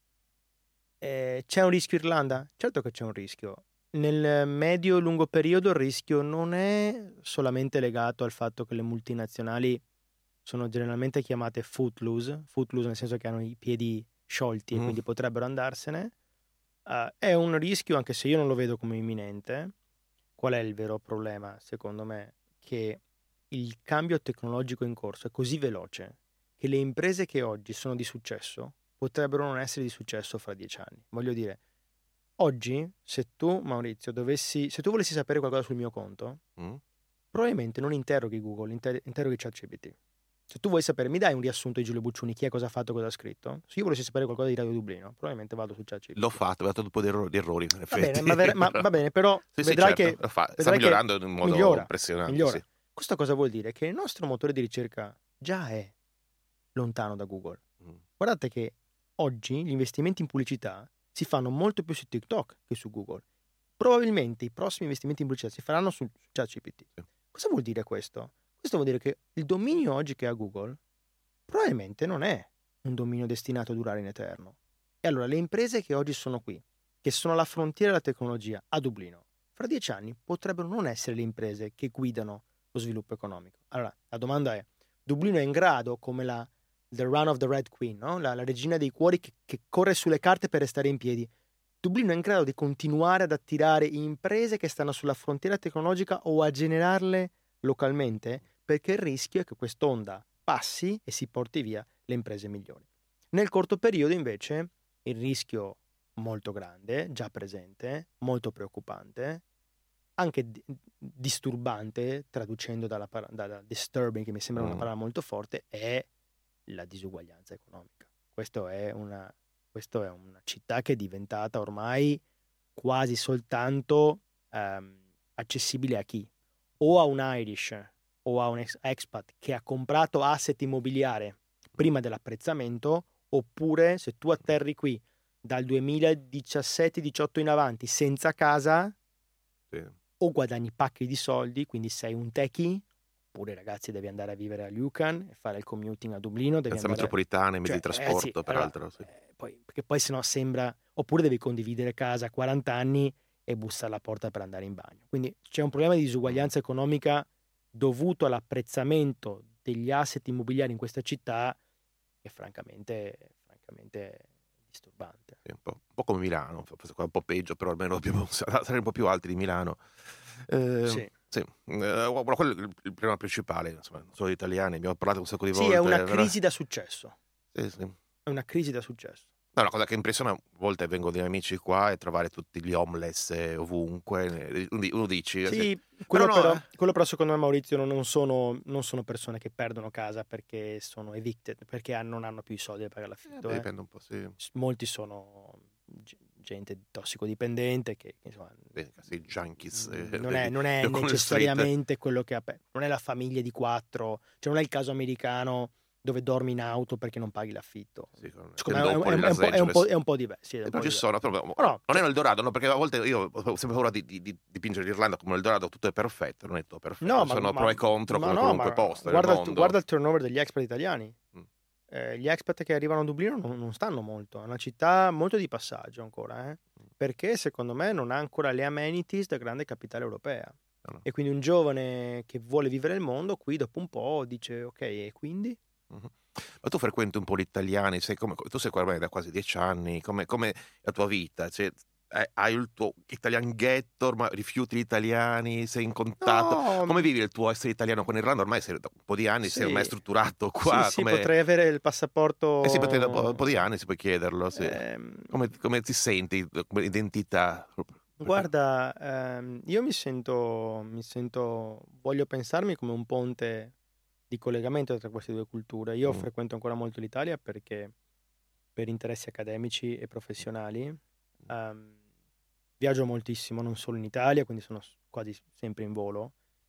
C'è un rischio Irlanda? Certo che c'è un rischio. Nel medio e lungo periodo il rischio non è solamente legato al fatto che le multinazionali sono generalmente chiamate footloose nel senso che hanno i piedi sciolti e quindi potrebbero andarsene. È un rischio, anche se io non lo vedo come imminente. Qual è il vero problema, secondo me? Che il cambio tecnologico in corso è così veloce che le imprese che oggi sono di successo potrebbero non essere di successo fra 10 anni. Voglio dire, oggi, se tu, Maurizio, se tu volessi sapere qualcosa sul mio conto, probabilmente non interroghi Google, interroghi ChatGPT. Se tu vuoi sapere, mi dai un riassunto di Giulio Buccioni, chi è, cosa ha fatto, cosa ha scritto? Se io volessi sapere qualcosa di Radio Dublino, probabilmente vado su ChatGPT. L'ho fatto, ho dato un po' di errori. In effetti. Va bene, però vedrai che sta migliorando in un modo impressionante. Migliora. Sì. Questo cosa vuol dire? Che il nostro motore di ricerca già è lontano da Google. Guardate che oggi gli investimenti in pubblicità si fanno molto più su TikTok che su Google. Probabilmente i prossimi investimenti in pubblicità si faranno su ChatGPT. Sì. Cosa vuol dire questo? Questo vuol dire che il dominio oggi che ha Google probabilmente non è un dominio destinato a durare in eterno. E allora le imprese che oggi sono qui, che sono alla frontiera della tecnologia a Dublino, fra 10 anni potrebbero non essere le imprese che guidano lo sviluppo economico. Allora, la domanda è, Dublino è in grado, come The Run of the Red Queen, no? la regina dei cuori che corre sulle carte per restare in piedi, Dublino è in grado di continuare ad attirare imprese che stanno sulla frontiera tecnologica o a generarle localmente? Perché il rischio è che quest'onda passi e si porti via le imprese migliori. Nel corto periodo, invece, il rischio molto grande, già presente, molto preoccupante, anche disturbante, traducendo da disturbing, che mi sembra una parola molto forte, è la disuguaglianza economica. Questa è una città che è diventata ormai quasi soltanto accessibile a chi? O a un Irish o a un expat che ha comprato asset immobiliare prima dell'apprezzamento, oppure se tu atterri qui dal 2017-18 in avanti senza casa, Sì. o guadagni pacchi di soldi, quindi sei un techie, oppure ragazzi devi andare a vivere a Lucan e fare il commuting a Dublino, devi Senza andare metropolitane, mezzi di trasporto, ragazzi, peraltro. allora, Sì. perché poi sennò sembra, oppure devi condividere casa a 40 anni e bussare alla porta per andare in bagno. Quindi c'è un problema di disuguaglianza economica dovuto all'apprezzamento degli asset immobiliari in questa città che francamente è disturbante. Sì, un po' come Milano, forse qua un po' peggio, però almeno dobbiamo saremo un po' più alti di Milano. Sì. Sì. Quello è il problema principale, insomma, non solo gli italiani, abbiamo parlato un sacco di volte. Sì, è una crisi da successo. Sì, sì. È una crisi da successo. No, la cosa che impressiona a volte vengono dei miei amici qua e trovare tutti gli homeless ovunque. Uno dici... Sì, sì. quello No, però secondo me, Maurizio, non sono persone che perdono casa perché sono evicted, perché non hanno più i soldi per pagare l'affitto. dipende un po', sì. Molti sono gente tossicodipendente che insomma, Sì, junkies. non è necessariamente quello che ha, non è la famiglia di 4, cioè non è il caso americano dove dormi in auto perché non paghi l'affitto. Sì, Secondo me è un po' diverso. Sì, però ci sono, no, non è un Eldorado, no, perché a volte io ho sempre paura di dipingere l'Irlanda come un Eldorado, tutto è perfetto, non è tutto perfetto, no, sono pro e contro come qualunque posto nel guarda, mondo. guarda il turnover degli expat italiani. Gli expat che arrivano a Dublino non stanno molto, è una città molto di passaggio ancora, perché secondo me non ha ancora le amenities da grande capitale europea. No. E quindi un giovane che vuole vivere il mondo qui dopo un po' dice ok, e quindi? Ma tu frequenti un po' gli italiani, tu sei qua da quasi 10 anni, come la tua vita? Cioè, hai il tuo Italian ghetto, ormai rifiuti gli italiani, sei in contatto? No. Come vivi il tuo essere italiano con l'Irlanda? Ormai sei da un po' di anni, sei ormai strutturato qua. Sì, potrei avere il passaporto... sì, da un po' di anni si può chiederlo, sì. Come ti senti come identità? Guarda, io mi sento, voglio pensarmi come un ponte di collegamento tra queste due culture. Io frequento ancora molto l'Italia perché per interessi accademici e professionali viaggio moltissimo, non solo in Italia, quindi sono quasi sempre in volo,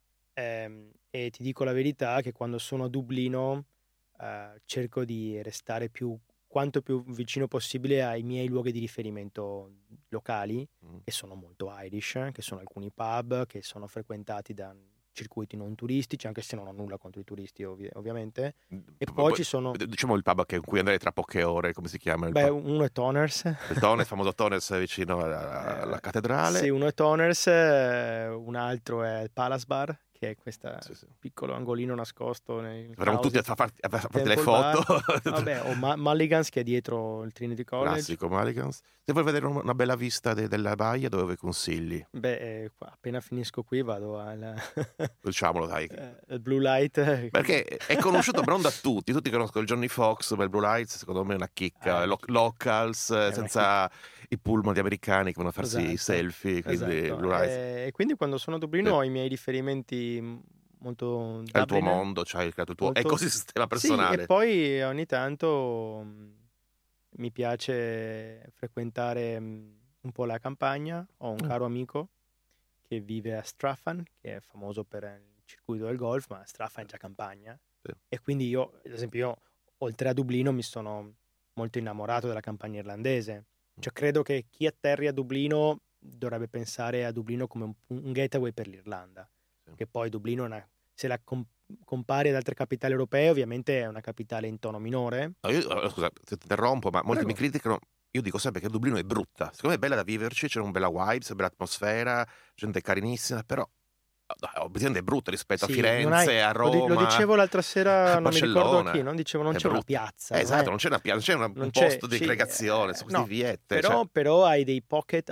e ti dico la verità che quando sono a Dublino cerco di restare quanto più vicino possibile ai miei luoghi di riferimento locali, che sono molto Irish, che sono alcuni pub che sono frequentati da circuiti non turistici, anche se non ho nulla contro i turisti ovviamente. E poi ci sono... Diciamo il pub in cui andrei tra poche ore, come si chiama? Uno è Toners. Il famoso Toners vicino alla cattedrale. Sì, uno è Toners, un altro è il Palace Bar, che è questo piccolo angolino nascosto. Verranno tutti a farti le foto. Vabbè, o Mulligans, che è dietro il Trinity College. Classico Mulligans. Se vuoi vedere una bella vista della baia, dove consigli? Appena finisco qui vado al... Diciamolo, dai. Il Blue Light. Perché è conosciuto però non da tutti conoscono il Johnny Fox, il Blue Lights, secondo me è una chicca. Locals, senza i pullman di americani che vanno a farsi i selfie, quindi Blue Lights. E quindi quando sono a Dublino ho i miei riferimenti molto... È il tuo mondo, c'hai creato il tuo ecosistema personale. Sì, e poi ogni tanto mi piace frequentare un po' la campagna. Ho un caro amico che vive a Straffan, che è famoso per il circuito del golf, ma Straffan è già campagna. E quindi io, ad esempio, oltre a Dublino mi sono molto innamorato della campagna irlandese. Cioè credo che chi atterri a Dublino dovrebbe pensare a Dublino come un gateway per l'Irlanda, che poi Dublino se la compari ad altre capitali europee ovviamente è una capitale in tono minore. No, scusa, ti interrompo, ma molti Prego. mi criticano. Io dico sempre che Dublino è brutta. Secondo me è bella da viverci, c'è una bella vibes, una bella atmosfera, gente carinissima, però obiettivamente è brutta rispetto a Sì, Firenze, a Roma. Lo dicevo l'altra sera, a non mi ricordo a Barcellona. chi, non dicevo non È c'è una brutta. piazza. Esatto, non c'è una piazza, c'è un posto di aggregazione, sono queste viette. Però hai dei pocket,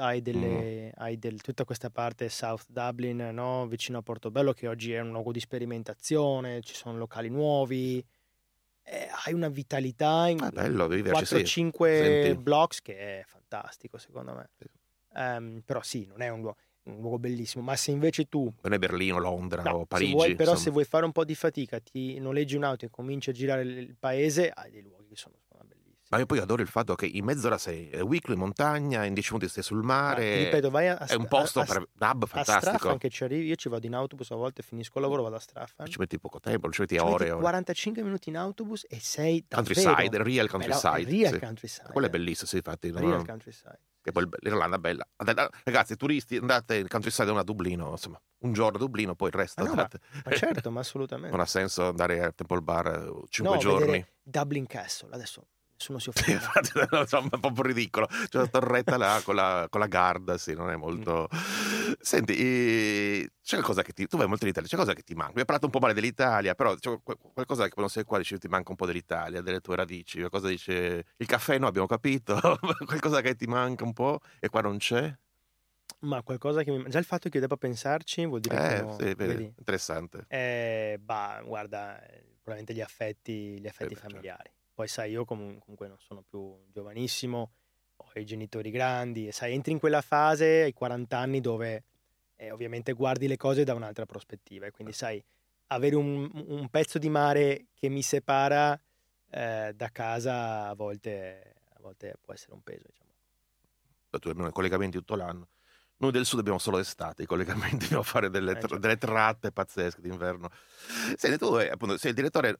tutta questa parte South Dublin, no? Vicino a Portobello, che oggi è un luogo di sperimentazione, ci sono locali nuovi, hai una vitalità in bello viverci, 4-5 blocks che è fantastico secondo me. Però sì, non è un luogo bellissimo, ma se invece tu non è Berlino, Londra o Parigi, se vuoi fare un po' di fatica, ti noleggi un'auto e cominci a girare il paese, hai dei luoghi che sono bellissimi. Ma io poi adoro il fatto che in mezz'ora sei weekly in montagna, in 10 minuti stai sul mare. Ti ripeto, vai è un posto per hub fantastico. A Straffan che ci arrivi, io ci vado in autobus a volte, finisco il lavoro, vado a Straffan. Ci metti poco tempo, ci metti ore. 45 minuti in autobus e sei countryside, real countryside. Real countryside. Quello è bellissimo, sì, infatti. Real countryside. Che poi l'Irlanda è bella. Ragazzi, turisti, andate in countryside a Dublino, insomma, un giorno a Dublino, poi il resto andate. Ma certo, ma assolutamente. Non ha senso andare a Temple Bar 5 giorni. Dublin Castle, adesso nessuno si offende. Insomma, è un po' ridicolo. C'è la torretta là con la guarda, sì, non è molto. Senti, c'è qualcosa che tu vai molto in Italia, c'è qualcosa che ti manca. Mi hai parlato un po' male dell'Italia, però c'è qualcosa che non sei qua, dici ti manca un po' dell'Italia, delle tue radici. Qualcosa dice il caffè, no, abbiamo capito. Qualcosa che ti manca un po' e qua non c'è. Ma qualcosa che già il fatto che io debba pensarci vuol dire che no, sì, vedi, interessante. Guarda, probabilmente gli affetti familiari. Certo. Poi sai, io comunque non sono più giovanissimo, ho i genitori grandi e sai, entri in quella fase ai 40 anni dove ovviamente guardi le cose da un'altra prospettiva e quindi sai, avere un pezzo di mare che mi separa da casa a volte può essere un peso, diciamo. Tu abbiamo i collegamenti tutto l'anno. Noi del sud abbiamo solo estate, i collegamenti, dobbiamo fare delle tratte pazzesche d'inverno. Senti, tu appunto sei il direttore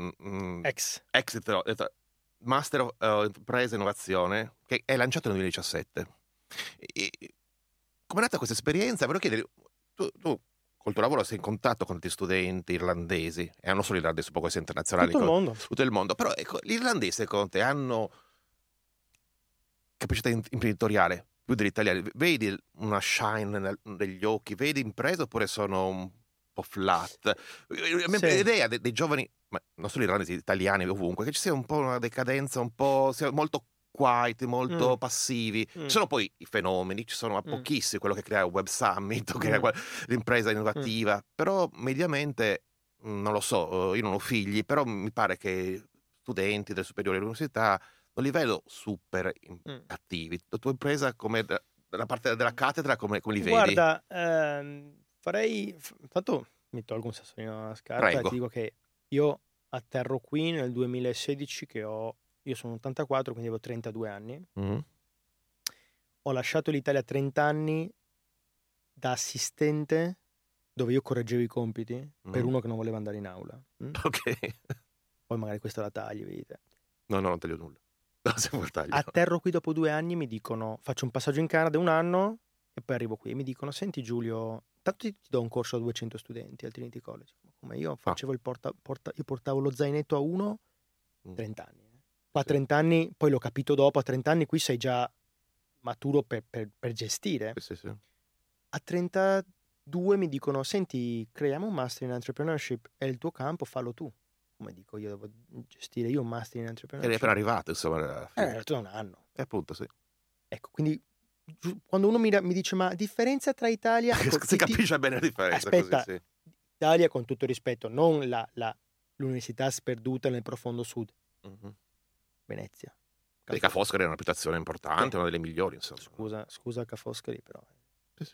Master of Impresa e Innovazione, che è lanciato nel 2017. Com'è nata questa esperienza? Volevo chiedere, tu col tuo lavoro sei in contatto con tanti studenti irlandesi, e non solo irlandesi, poi questi internazionali. Tutto il mondo. Però ecco, gli irlandesi secondo te hanno capacità imprenditoriale più degli italiani? Vedi una shine negli occhi, vedi imprese oppure sono un po' flat? L'idea dei giovani, ma non solo irlandesi, italiani ovunque, che ci sia un po' una decadenza, un po' sia molto quiet, molto passivi. Ci sono poi i fenomeni, ci sono pochissimi, quello che crea Web Summit, che crea l'impresa innovativa, però mediamente non lo so, io non ho figli, però mi pare che studenti delle superiori all'università non li vedo super attivi. La tua impresa, come dalla parte della cattedra, come li vedi? Guarda, intanto mi tolgo un sassolino alla scarpa. Prego. E ti dico che io atterro qui nel 2016 io sono 84, quindi avevo 32 anni. Ho lasciato l'Italia a 30 anni da assistente, dove io correggevo i compiti per uno che non voleva andare in aula. Ok. Poi magari questo la tagli, vedete. No, non taglio nulla. Atterro qui dopo 2 anni, mi dicono, faccio un passaggio in Canada 1 anno e poi arrivo qui e mi dicono, senti Giulio, tanto ti do un corso a 200 studenti al Trinity College. Come io facevo io portavo lo zainetto a uno 30 anni. Qua a 30 anni, poi l'ho capito dopo, a 30 anni qui sei già maturo per gestire. Sì. A 32 mi dicono, senti, creiamo un Master in Entrepreneurship, è il tuo campo, fallo tu. Come dico, io devo gestire io un Master in Entrepreneurship. Ed è appena arrivato, insomma. È arrivato da un anno. Appunto, sì. Ecco, quindi quando uno mi dice, ma differenza tra Italia... si capisce bene la differenza. Aspetta, così, sì. Italia, con tutto il rispetto, non l'università sperduta nel profondo sud. Venezia. Ca' Foscari è una reputazione importante, una delle migliori, insomma. Scusa Ca' Foscari, però. Sì.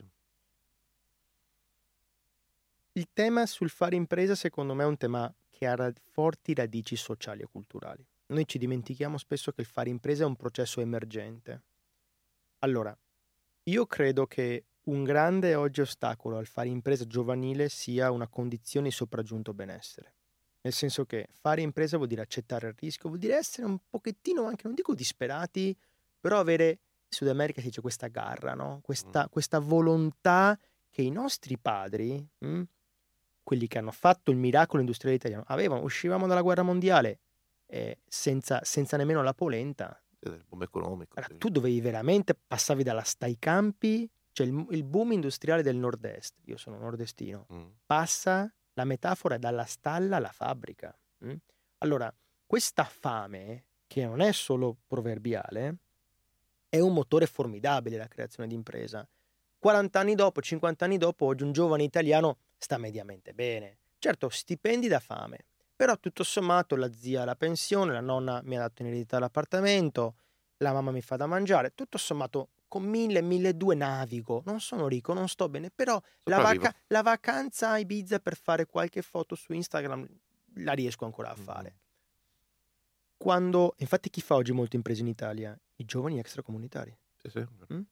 Il tema sul fare impresa, secondo me, è un tema che ha forti radici sociali e culturali. Noi ci dimentichiamo spesso che il fare impresa è un processo emergente. Allora, io credo che un grande oggi ostacolo al fare impresa giovanile sia una condizione di sopraggiunto benessere. Nel senso che fare impresa vuol dire accettare il rischio, vuol dire essere un pochettino anche, non dico disperati, però avere Sud America si dice questa garra, no? Questa volontà che i nostri padri, quelli che hanno fatto il miracolo industriale italiano, avevano. Uscivamo dalla guerra mondiale senza nemmeno la polenta. Il boom economico. Allora, tu dovevi veramente, passavi dai campi, cioè il boom industriale del nord-est, io sono nordestino, passa, la metafora è dalla stalla alla fabbrica. Allora, questa fame, che non è solo proverbiale, è un motore formidabile la creazione di impresa. 40 anni dopo, 50 anni dopo, oggi un giovane italiano sta mediamente bene. Certo, stipendi da fame, però tutto sommato la zia ha la pensione, la nonna mi ha dato in eredità l'appartamento, la mamma mi fa da mangiare, tutto sommato con 1.000-1.200 navigo, non sono ricco, non sto bene, però la vacanza a Ibiza per fare qualche foto su Instagram la riesco ancora a fare. Infatti chi fa oggi molte imprese in Italia? I giovani extracomunitari. Sì.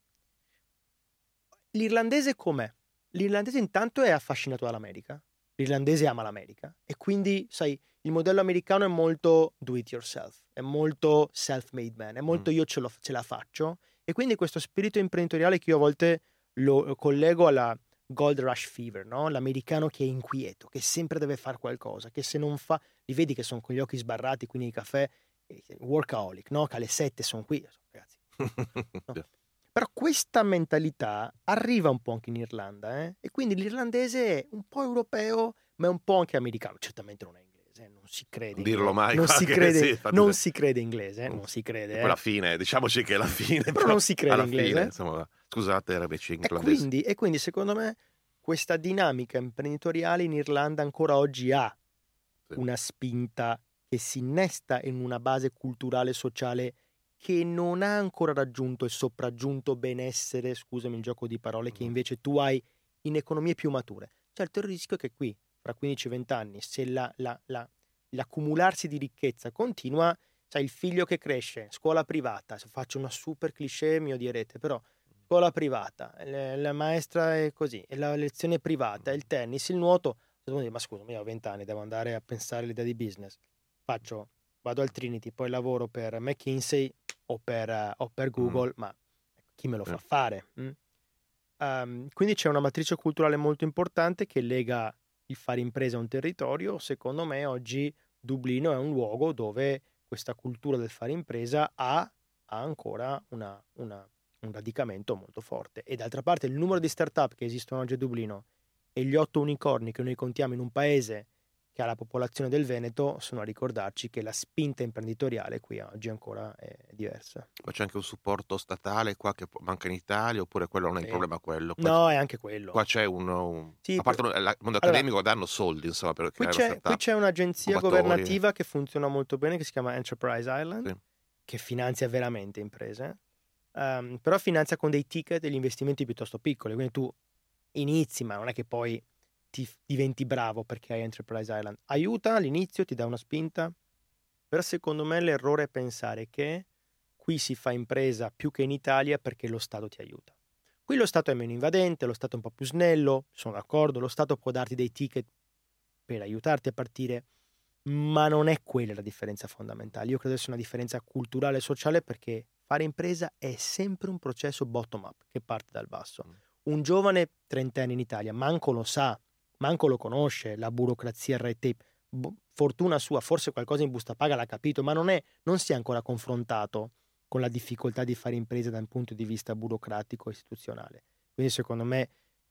L'irlandese com'è? L'irlandese intanto è affascinato dall'America, l'irlandese ama l'America e quindi, sai, il modello americano è molto do it yourself, è molto self-made man, è molto io ce la faccio, e quindi questo spirito imprenditoriale che io a volte lo collego alla gold rush fever, no? L'americano che è inquieto, che sempre deve fare qualcosa, che se non fa, li vedi che sono con gli occhi sbarrati, quindi il caffè, workaholic, no? Che alle 7 sono qui, ragazzi. No? Però questa mentalità arriva un po' anche in Irlanda, e quindi l'irlandese è un po' europeo, ma è un po' anche americano. Certamente non è inglese, non si crede. Dirlo mai. Non si crede, non si crede inglese, non si crede. Poi alla fine, diciamoci che alla fine. Però non si crede inglese. Fine, insomma, scusate, era invece inglese. E quindi secondo me questa dinamica imprenditoriale in Irlanda ancora oggi ha una spinta che si innesta in una base culturale e sociale che non ha ancora raggiunto il sopraggiunto benessere, scusami il gioco di parole, che invece tu hai in economie più mature. Certo, il rischio è che qui, fra 15-20 anni, se l'accumularsi di ricchezza continua, sai, il figlio che cresce, scuola privata, se faccio una super cliché mi odierete, però scuola privata, la maestra è così, e la lezione privata, il tennis, il nuoto, ma scusa, io ho 20 anni, devo andare a pensare all'idea di business. Vado al Trinity, poi lavoro per McKinsey o per Google, ma chi me lo fa fare? Quindi c'è una matrice culturale molto importante che lega il fare impresa a un territorio. Secondo me oggi Dublino è un luogo dove questa cultura del fare impresa ha ancora un radicamento molto forte. E d'altra parte il numero di start-up che esistono oggi a Dublino e gli 8 unicorni che noi contiamo in un paese che ha la popolazione del Veneto sono a ricordarci che la spinta imprenditoriale qui oggi ancora è diversa. Ma c'è anche un supporto statale qua che manca in Italia, oppure quello non è il problema quello? Qua no, è anche quello. Qua c'è sì, a parte il mondo accademico danno soldi, insomma, per creare qui c'è un'agenzia governativa che funziona molto bene, che si chiama Enterprise Island, che finanzia veramente imprese, però finanzia con dei ticket degli investimenti piuttosto piccoli, quindi tu inizi, ma non è che poi ti diventi bravo perché hai Enterprise Island. Aiuta all'inizio, ti dà una spinta, però secondo me l'errore è pensare che qui si fa impresa più che in Italia perché lo Stato ti aiuta. Qui lo Stato è meno invadente, lo Stato è un po' più snello, sono d'accordo, lo Stato può darti dei ticket per aiutarti a partire, ma non è quella la differenza fondamentale. Io credo sia una differenza culturale e sociale, perché fare impresa è sempre un processo bottom up che parte dal basso. Un giovane 30 anni in Italia manco lo sa, manco lo conosce, la burocrazia, il red tape. Fortuna sua, forse qualcosa in busta paga l'ha capito, ma non si è ancora confrontato con la difficoltà di fare impresa da un punto di vista burocratico e istituzionale. Quindi secondo me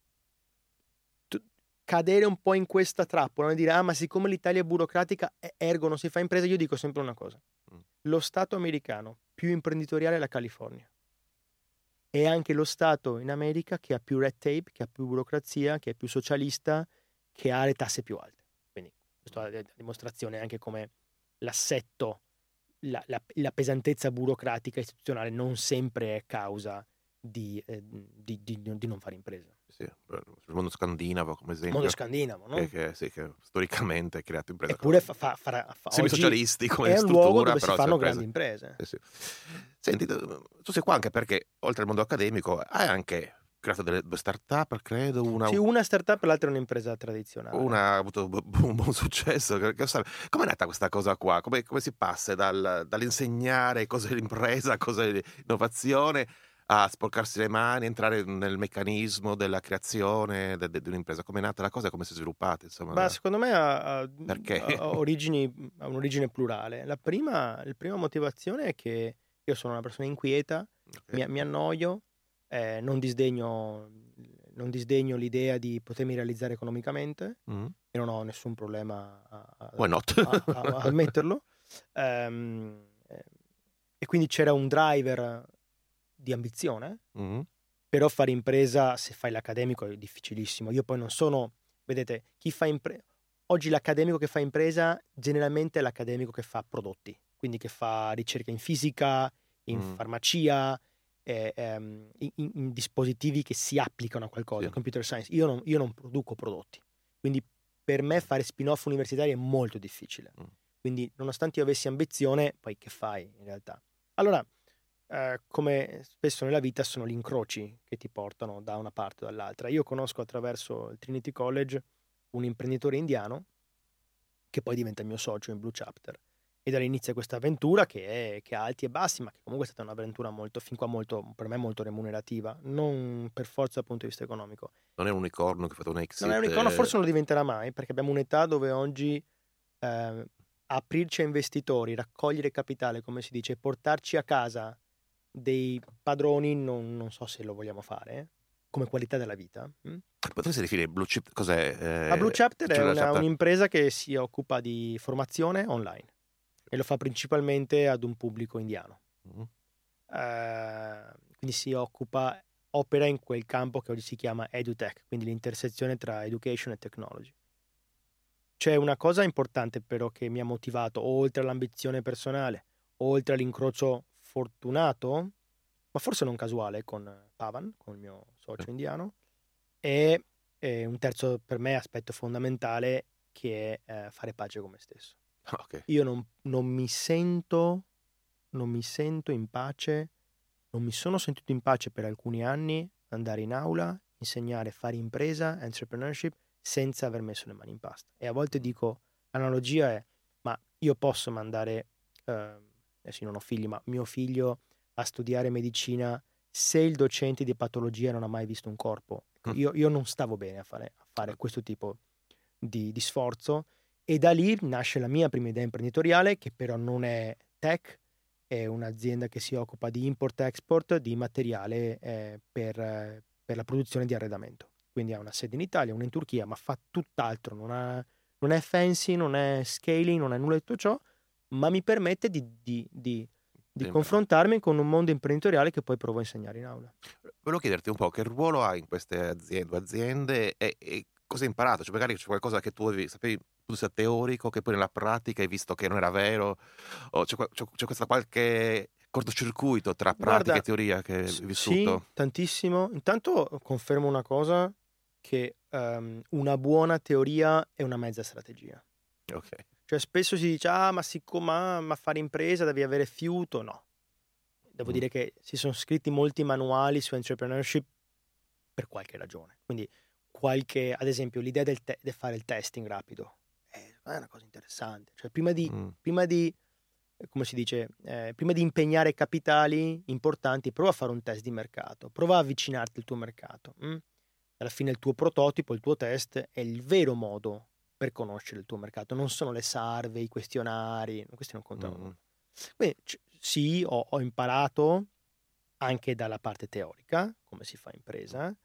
cadere un po' in questa trappola e dire ma siccome l'Italia è burocratica ergo non si fa impresa, io dico sempre una cosa: lo Stato americano più imprenditoriale è la California. È anche lo Stato in America che ha più red tape, che ha più burocrazia, che è più socialista, che ha le tasse più alte. Quindi questa è la dimostrazione anche come l'assetto, la pesantezza burocratica istituzionale non sempre è causa di non fare impresa. Sì, il mondo scandinavo, come esempio. Il mondo scandinavo, no? Che storicamente ha creato imprese. Eppure semi-socialisti come è struttura, un luogo dove però si fanno grandi imprese. Sì. Senti, tu sei qua anche perché, oltre al mondo accademico, hai anche creato due start-up, credo. Una start-up e l'altra è un'impresa tradizionale. Una ha avuto un buon successo. Come è nata questa cosa qua? Come si passa dall'insegnare cos'è l'impresa, cos'è l'innovazione, a sporcarsi le mani, entrare nel meccanismo della creazione di un'impresa? Come è nata la cosa e come si è sviluppata, insomma? Secondo me Perché? ha un'origine plurale. La prima motivazione è che io sono una persona inquieta, Ok. mi annoio, non disdegno l'idea di potermi realizzare economicamente Mm. e non ho nessun problema Why not? a ammetterlo. E quindi c'era un driver di ambizione, Mm. però fare impresa, se fai l'accademico, è difficilissimo. Io poi non sono, vedete, oggi l'accademico che fa impresa generalmente è l'accademico che fa prodotti, quindi che fa ricerca in fisica, in farmacia, in dispositivi che si applicano a qualcosa, Sì. computer science. Io non produco prodotti, quindi per me fare spin-off universitari è molto difficile. Quindi nonostante io avessi ambizione, poi che fai in realtà? Allora, come spesso nella vita sono gli incroci che ti portano da una parte o dall'altra. Io conosco attraverso il Trinity College un imprenditore indiano che poi diventa il mio socio in Blue Chapter, e da lì inizia questa avventura che ha alti e bassi, ma che comunque è stata un'avventura fin qua per me molto remunerativa, non per forza dal punto di vista economico. Non è un unicorno che ha fatto un exit? Non è un unicorno, forse non lo diventerà mai, perché abbiamo un'età dove oggi aprirci a investitori, raccogliere capitale, come si dice, portarci a casa dei padroni, non so se lo vogliamo fare, come qualità della vita. Potresti definire Blue Chip cos'è? La Blue Chapter è Chapter? un'impresa che si occupa di formazione online e lo fa principalmente ad un pubblico indiano. Quindi opera in quel campo che oggi si chiama EduTech, quindi l'intersezione tra education e technology. C'è una cosa importante però che mi ha motivato, oltre all'ambizione personale, oltre all'incrocio fortunato, ma forse non casuale, con Pavan, con il mio socio indiano, e un terzo per me aspetto fondamentale, che è fare pace con me stesso. Okay. Io non mi sento in pace, non mi sono sentito in pace per alcuni anni andare in aula, insegnare, fare impresa, entrepreneurship, senza aver messo le mani in pasta. E a volte dico, l'analogia è, ma io posso mandare, adesso io non ho figli, ma mio figlio a studiare medicina se il docente di patologia non ha mai visto un corpo. Io non stavo bene a fare questo tipo di sforzo, e da lì nasce la mia prima idea imprenditoriale, che però non è tech, è un'azienda che si occupa di import-export di materiale per la produzione di arredamento. Quindi ha una sede in Italia, una in Turchia, ma fa tutt'altro, non è fancy, non è scaling, non è nulla di tutto ciò, ma mi permette di confrontarmi con un mondo imprenditoriale che poi provo a insegnare in aula. Volevo chiederti un po' che ruolo hai in queste aziende e cosa hai imparato? Cioè magari c'è qualcosa che sapevi tu sia teorico, che poi nella pratica hai visto che non era vero, o c'è questa qualche cortocircuito tra pratica e teoria che hai vissuto? Sì, tantissimo. Intanto confermo una cosa, che una buona teoria è una mezza strategia. Okay. Cioè spesso si dice, ma fare impresa devi avere fiuto. No. Devo dire che si sono scritti molti manuali su entrepreneurship per qualche ragione. Quindi ad esempio, l'idea del fare il testing rapido è una cosa interessante. Cioè prima di come si dice, prima di impegnare capitali importanti, prova a fare un test di mercato, prova a avvicinarti al tuo mercato. Alla fine il tuo prototipo, il tuo test è il vero modo per conoscere il tuo mercato, non sono le survey, i questionari, questi non contano nulla. Quindi sì, ho imparato anche dalla parte teorica come si fa impresa,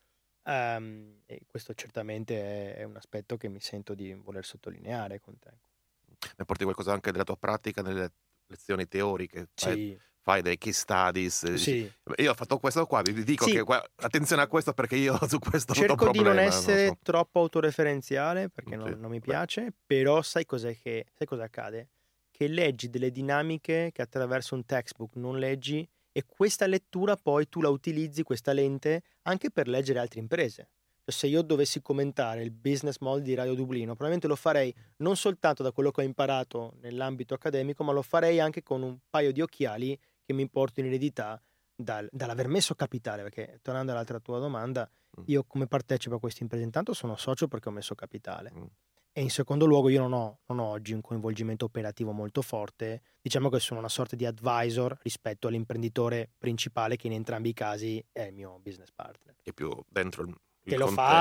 e questo certamente è un aspetto che mi sento di voler sottolineare con te. Ne porti qualcosa anche della tua pratica nelle lezioni teoriche? Sì. Fai dei case studies? Sì. Io ho fatto questo qua, vi dico Sì. che attenzione a questo perché io su questo ho avuto Cerco un problema. di non essere so. troppo autoreferenziale, perché Sì. non mi piace, però sai cosa accade? Che leggi delle dinamiche che attraverso un textbook non leggi, e questa lettura poi tu la utilizzi, questa lente, anche per leggere altre imprese. Cioè, se io dovessi commentare il business model di Radio Dublino, probabilmente lo farei non soltanto da quello che ho imparato nell'ambito accademico, ma lo farei anche con un paio di occhiali che mi porto in eredità dall'aver messo capitale, perché tornando all'altra tua domanda, io come partecipo a questa impresa, intanto sono socio perché ho messo capitale, E in secondo luogo io non ho oggi un coinvolgimento operativo molto forte, diciamo che sono una sorta di advisor rispetto all'imprenditore principale che in entrambi i casi è il mio business partner. Che più dentro il Che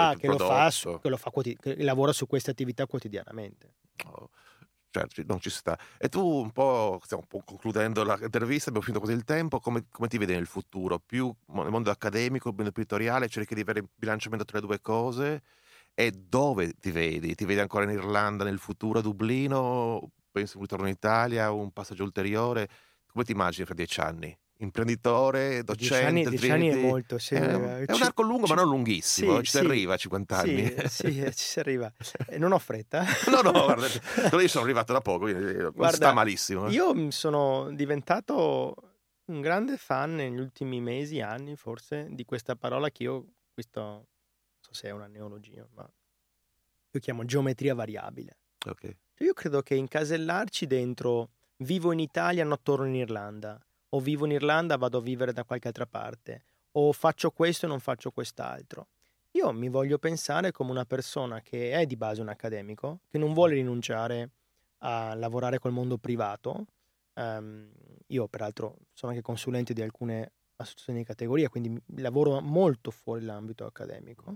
lavora su queste attività quotidianamente. Oh, certo, non ci sta. E tu un po', stiamo un po' concludendo l'intervista, abbiamo finito quasi il tempo, come ti vedi nel futuro? Più nel mondo accademico, nel mondo imprenditoriale, cerchi di avere il bilanciamento tra le due cose? E dove ti vedi? Ti vedi ancora in Irlanda nel futuro, a Dublino? Pensi un ritorno in Italia, un passaggio ulteriore? Come ti immagini fra 10 anni? Imprenditore, docente, 10 anni è molto, sì. È un arco lungo, ma non lunghissimo. Sì, ci si arriva a 50 anni. Sì, ci si arriva. Non ho fretta. No, guarda, io sono arrivato da poco, quindi non sta malissimo. Io sono diventato un grande fan negli ultimi mesi, anni forse, di questa parola che io, non so se è una neologia, ma io chiamo geometria variabile. Ok. Io credo che incasellarci dentro vivo in Italia, non torno in Irlanda, o vivo in Irlanda, vado a vivere da qualche altra parte, o faccio questo e non faccio quest'altro. Io mi voglio pensare come una persona che è di base un accademico, che non vuole rinunciare a lavorare col mondo privato. Io peraltro sono anche consulente di alcune associazioni di categoria, quindi lavoro molto fuori l'ambito accademico,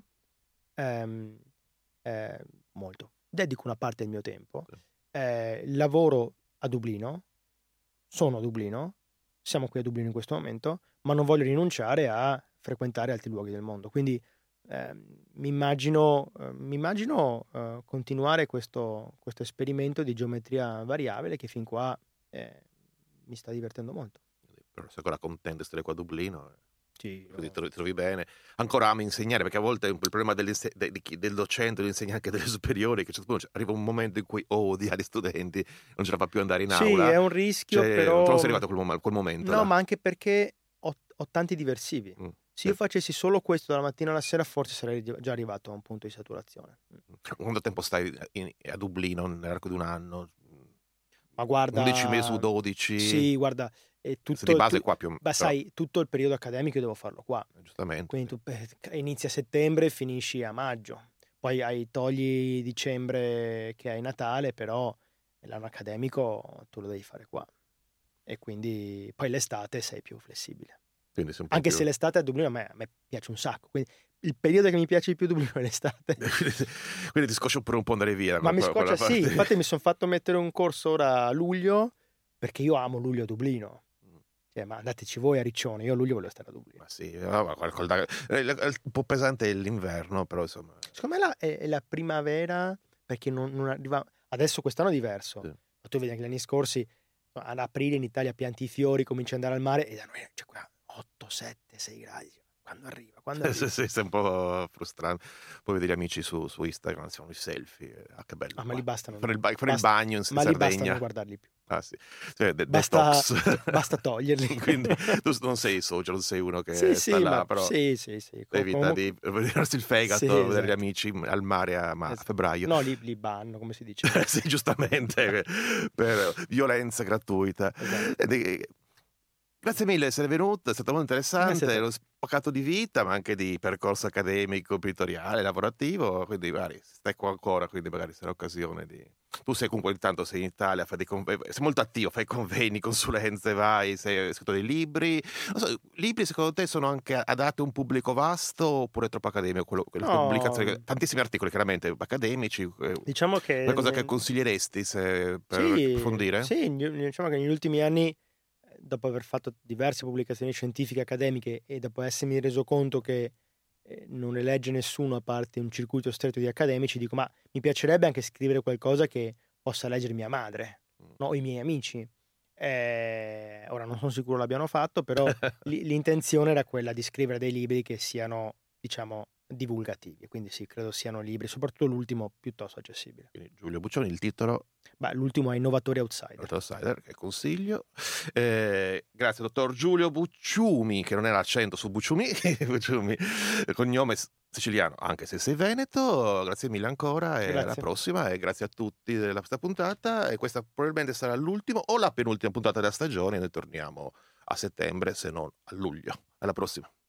molto. Dedico una parte del mio tempo. Lavoro a Dublino, sono a Dublino, siamo qui a Dublino in questo momento, ma non voglio rinunciare a frequentare altri luoghi del mondo. Quindi mi immagino continuare questo esperimento di geometria variabile che fin qua mi sta divertendo molto. Però sei ancora contento di stare qua a Dublino? Sì, Così ti trovi bene. Ancora ami insegnare, perché a volte il problema del docente, dell'insegnante, anche delle superiori, che a un certo punto arriva un momento in cui odia gli studenti, non ce la fa più andare in aula. Sì, è un rischio, però... Tu non sei arrivato a quel momento. No, ma anche perché ho tanti diversivi. Se io facessi solo questo dalla mattina alla sera, forse sarei già arrivato a un punto di saturazione. Quanto tempo stai a Dublino nell'arco di un anno? Ma guarda... 11 mesi su 12? Sì, guarda... Tutto, di base qua più o meno. Ma sai, tutto il periodo accademico io devo farlo qua. Giustamente. Quindi tu inizi a settembre e finisci a maggio. Poi togli dicembre che hai Natale, però l'anno accademico tu lo devi fare qua. E quindi poi l'estate sei più flessibile. Quindi sei un po' anche se l'estate a Dublino a me piace un sacco. Quindi il periodo che mi piace di più a Dublino è l'estate. Quindi ti scoccia pure un po' andare via. Ma mi scoccia, sì. Infatti mi sono fatto mettere un corso ora a luglio, perché io amo luglio a Dublino. Ma andateci voi a Riccione, io a luglio voglio stare a Dublino. Ma sì, un po' pesante è l'inverno, però insomma. Secondo me è la primavera, perché non arriva. Adesso quest'anno è diverso. Sì. Ma tu vedi anche gli anni scorsi, ad aprile in Italia pianti i fiori, cominci ad andare al mare e da noi c'è qua 8, 7, 6 gradi. Quando arriva? Sì, sei un po' frustrante. Poi vedi gli amici su Instagram, fanno i selfie. Che bello. Ma li bastano. Fare il bagno in Sardegna. Ma li basta non guardarli più. Ah sì, cioè, basta toglierli. Quindi tu non sei social, non sei uno che sta là, però sì. evita di vedersi il fegato, vedere gli amici al mare a febbraio. No, li banno, come si dice. Sì, giustamente, per violenza gratuita. Esatto. Grazie mille di essere venuto, è stato molto interessante, lo spaccato di vita, ma anche di percorso accademico, imprenditoriale, lavorativo, quindi magari stai qua ancora, quindi magari sarà occasione di... Tu sei comunque intanto sei in Italia, sei molto attivo, fai convegni, consulenze, hai scritto dei libri. Non so, libri secondo te sono anche adatti a un pubblico vasto oppure troppo accademico? Pubblicazione, tantissimi articoli chiaramente accademici. Diciamo che... Una cosa che consiglieresti per approfondire? Sì, diciamo che negli ultimi anni, dopo aver fatto diverse pubblicazioni scientifiche accademiche e dopo essermi reso conto che non ne legge nessuno a parte un circuito stretto di accademici, dico ma mi piacerebbe anche scrivere qualcosa che possa leggere mia madre, no? O i miei amici. Ora non sono sicuro l'abbiano fatto, però l'intenzione era quella di scrivere dei libri che siano, diciamo, divulgativi, quindi sì, credo siano libri, soprattutto l'ultimo piuttosto accessibile. Quindi Giulio Bucciumi, il titolo? L'ultimo è Innovatori Outsider. Che consiglio. Grazie dottor Giulio Bucciumi, che non era accento su Bucciumi, Bucciumi, cognome siciliano, anche se sei veneto. Grazie mille ancora e alla prossima, e grazie a tutti della questa puntata, e questa probabilmente sarà l'ultimo o la penultima puntata della stagione, noi torniamo a settembre se non a luglio. Alla prossima.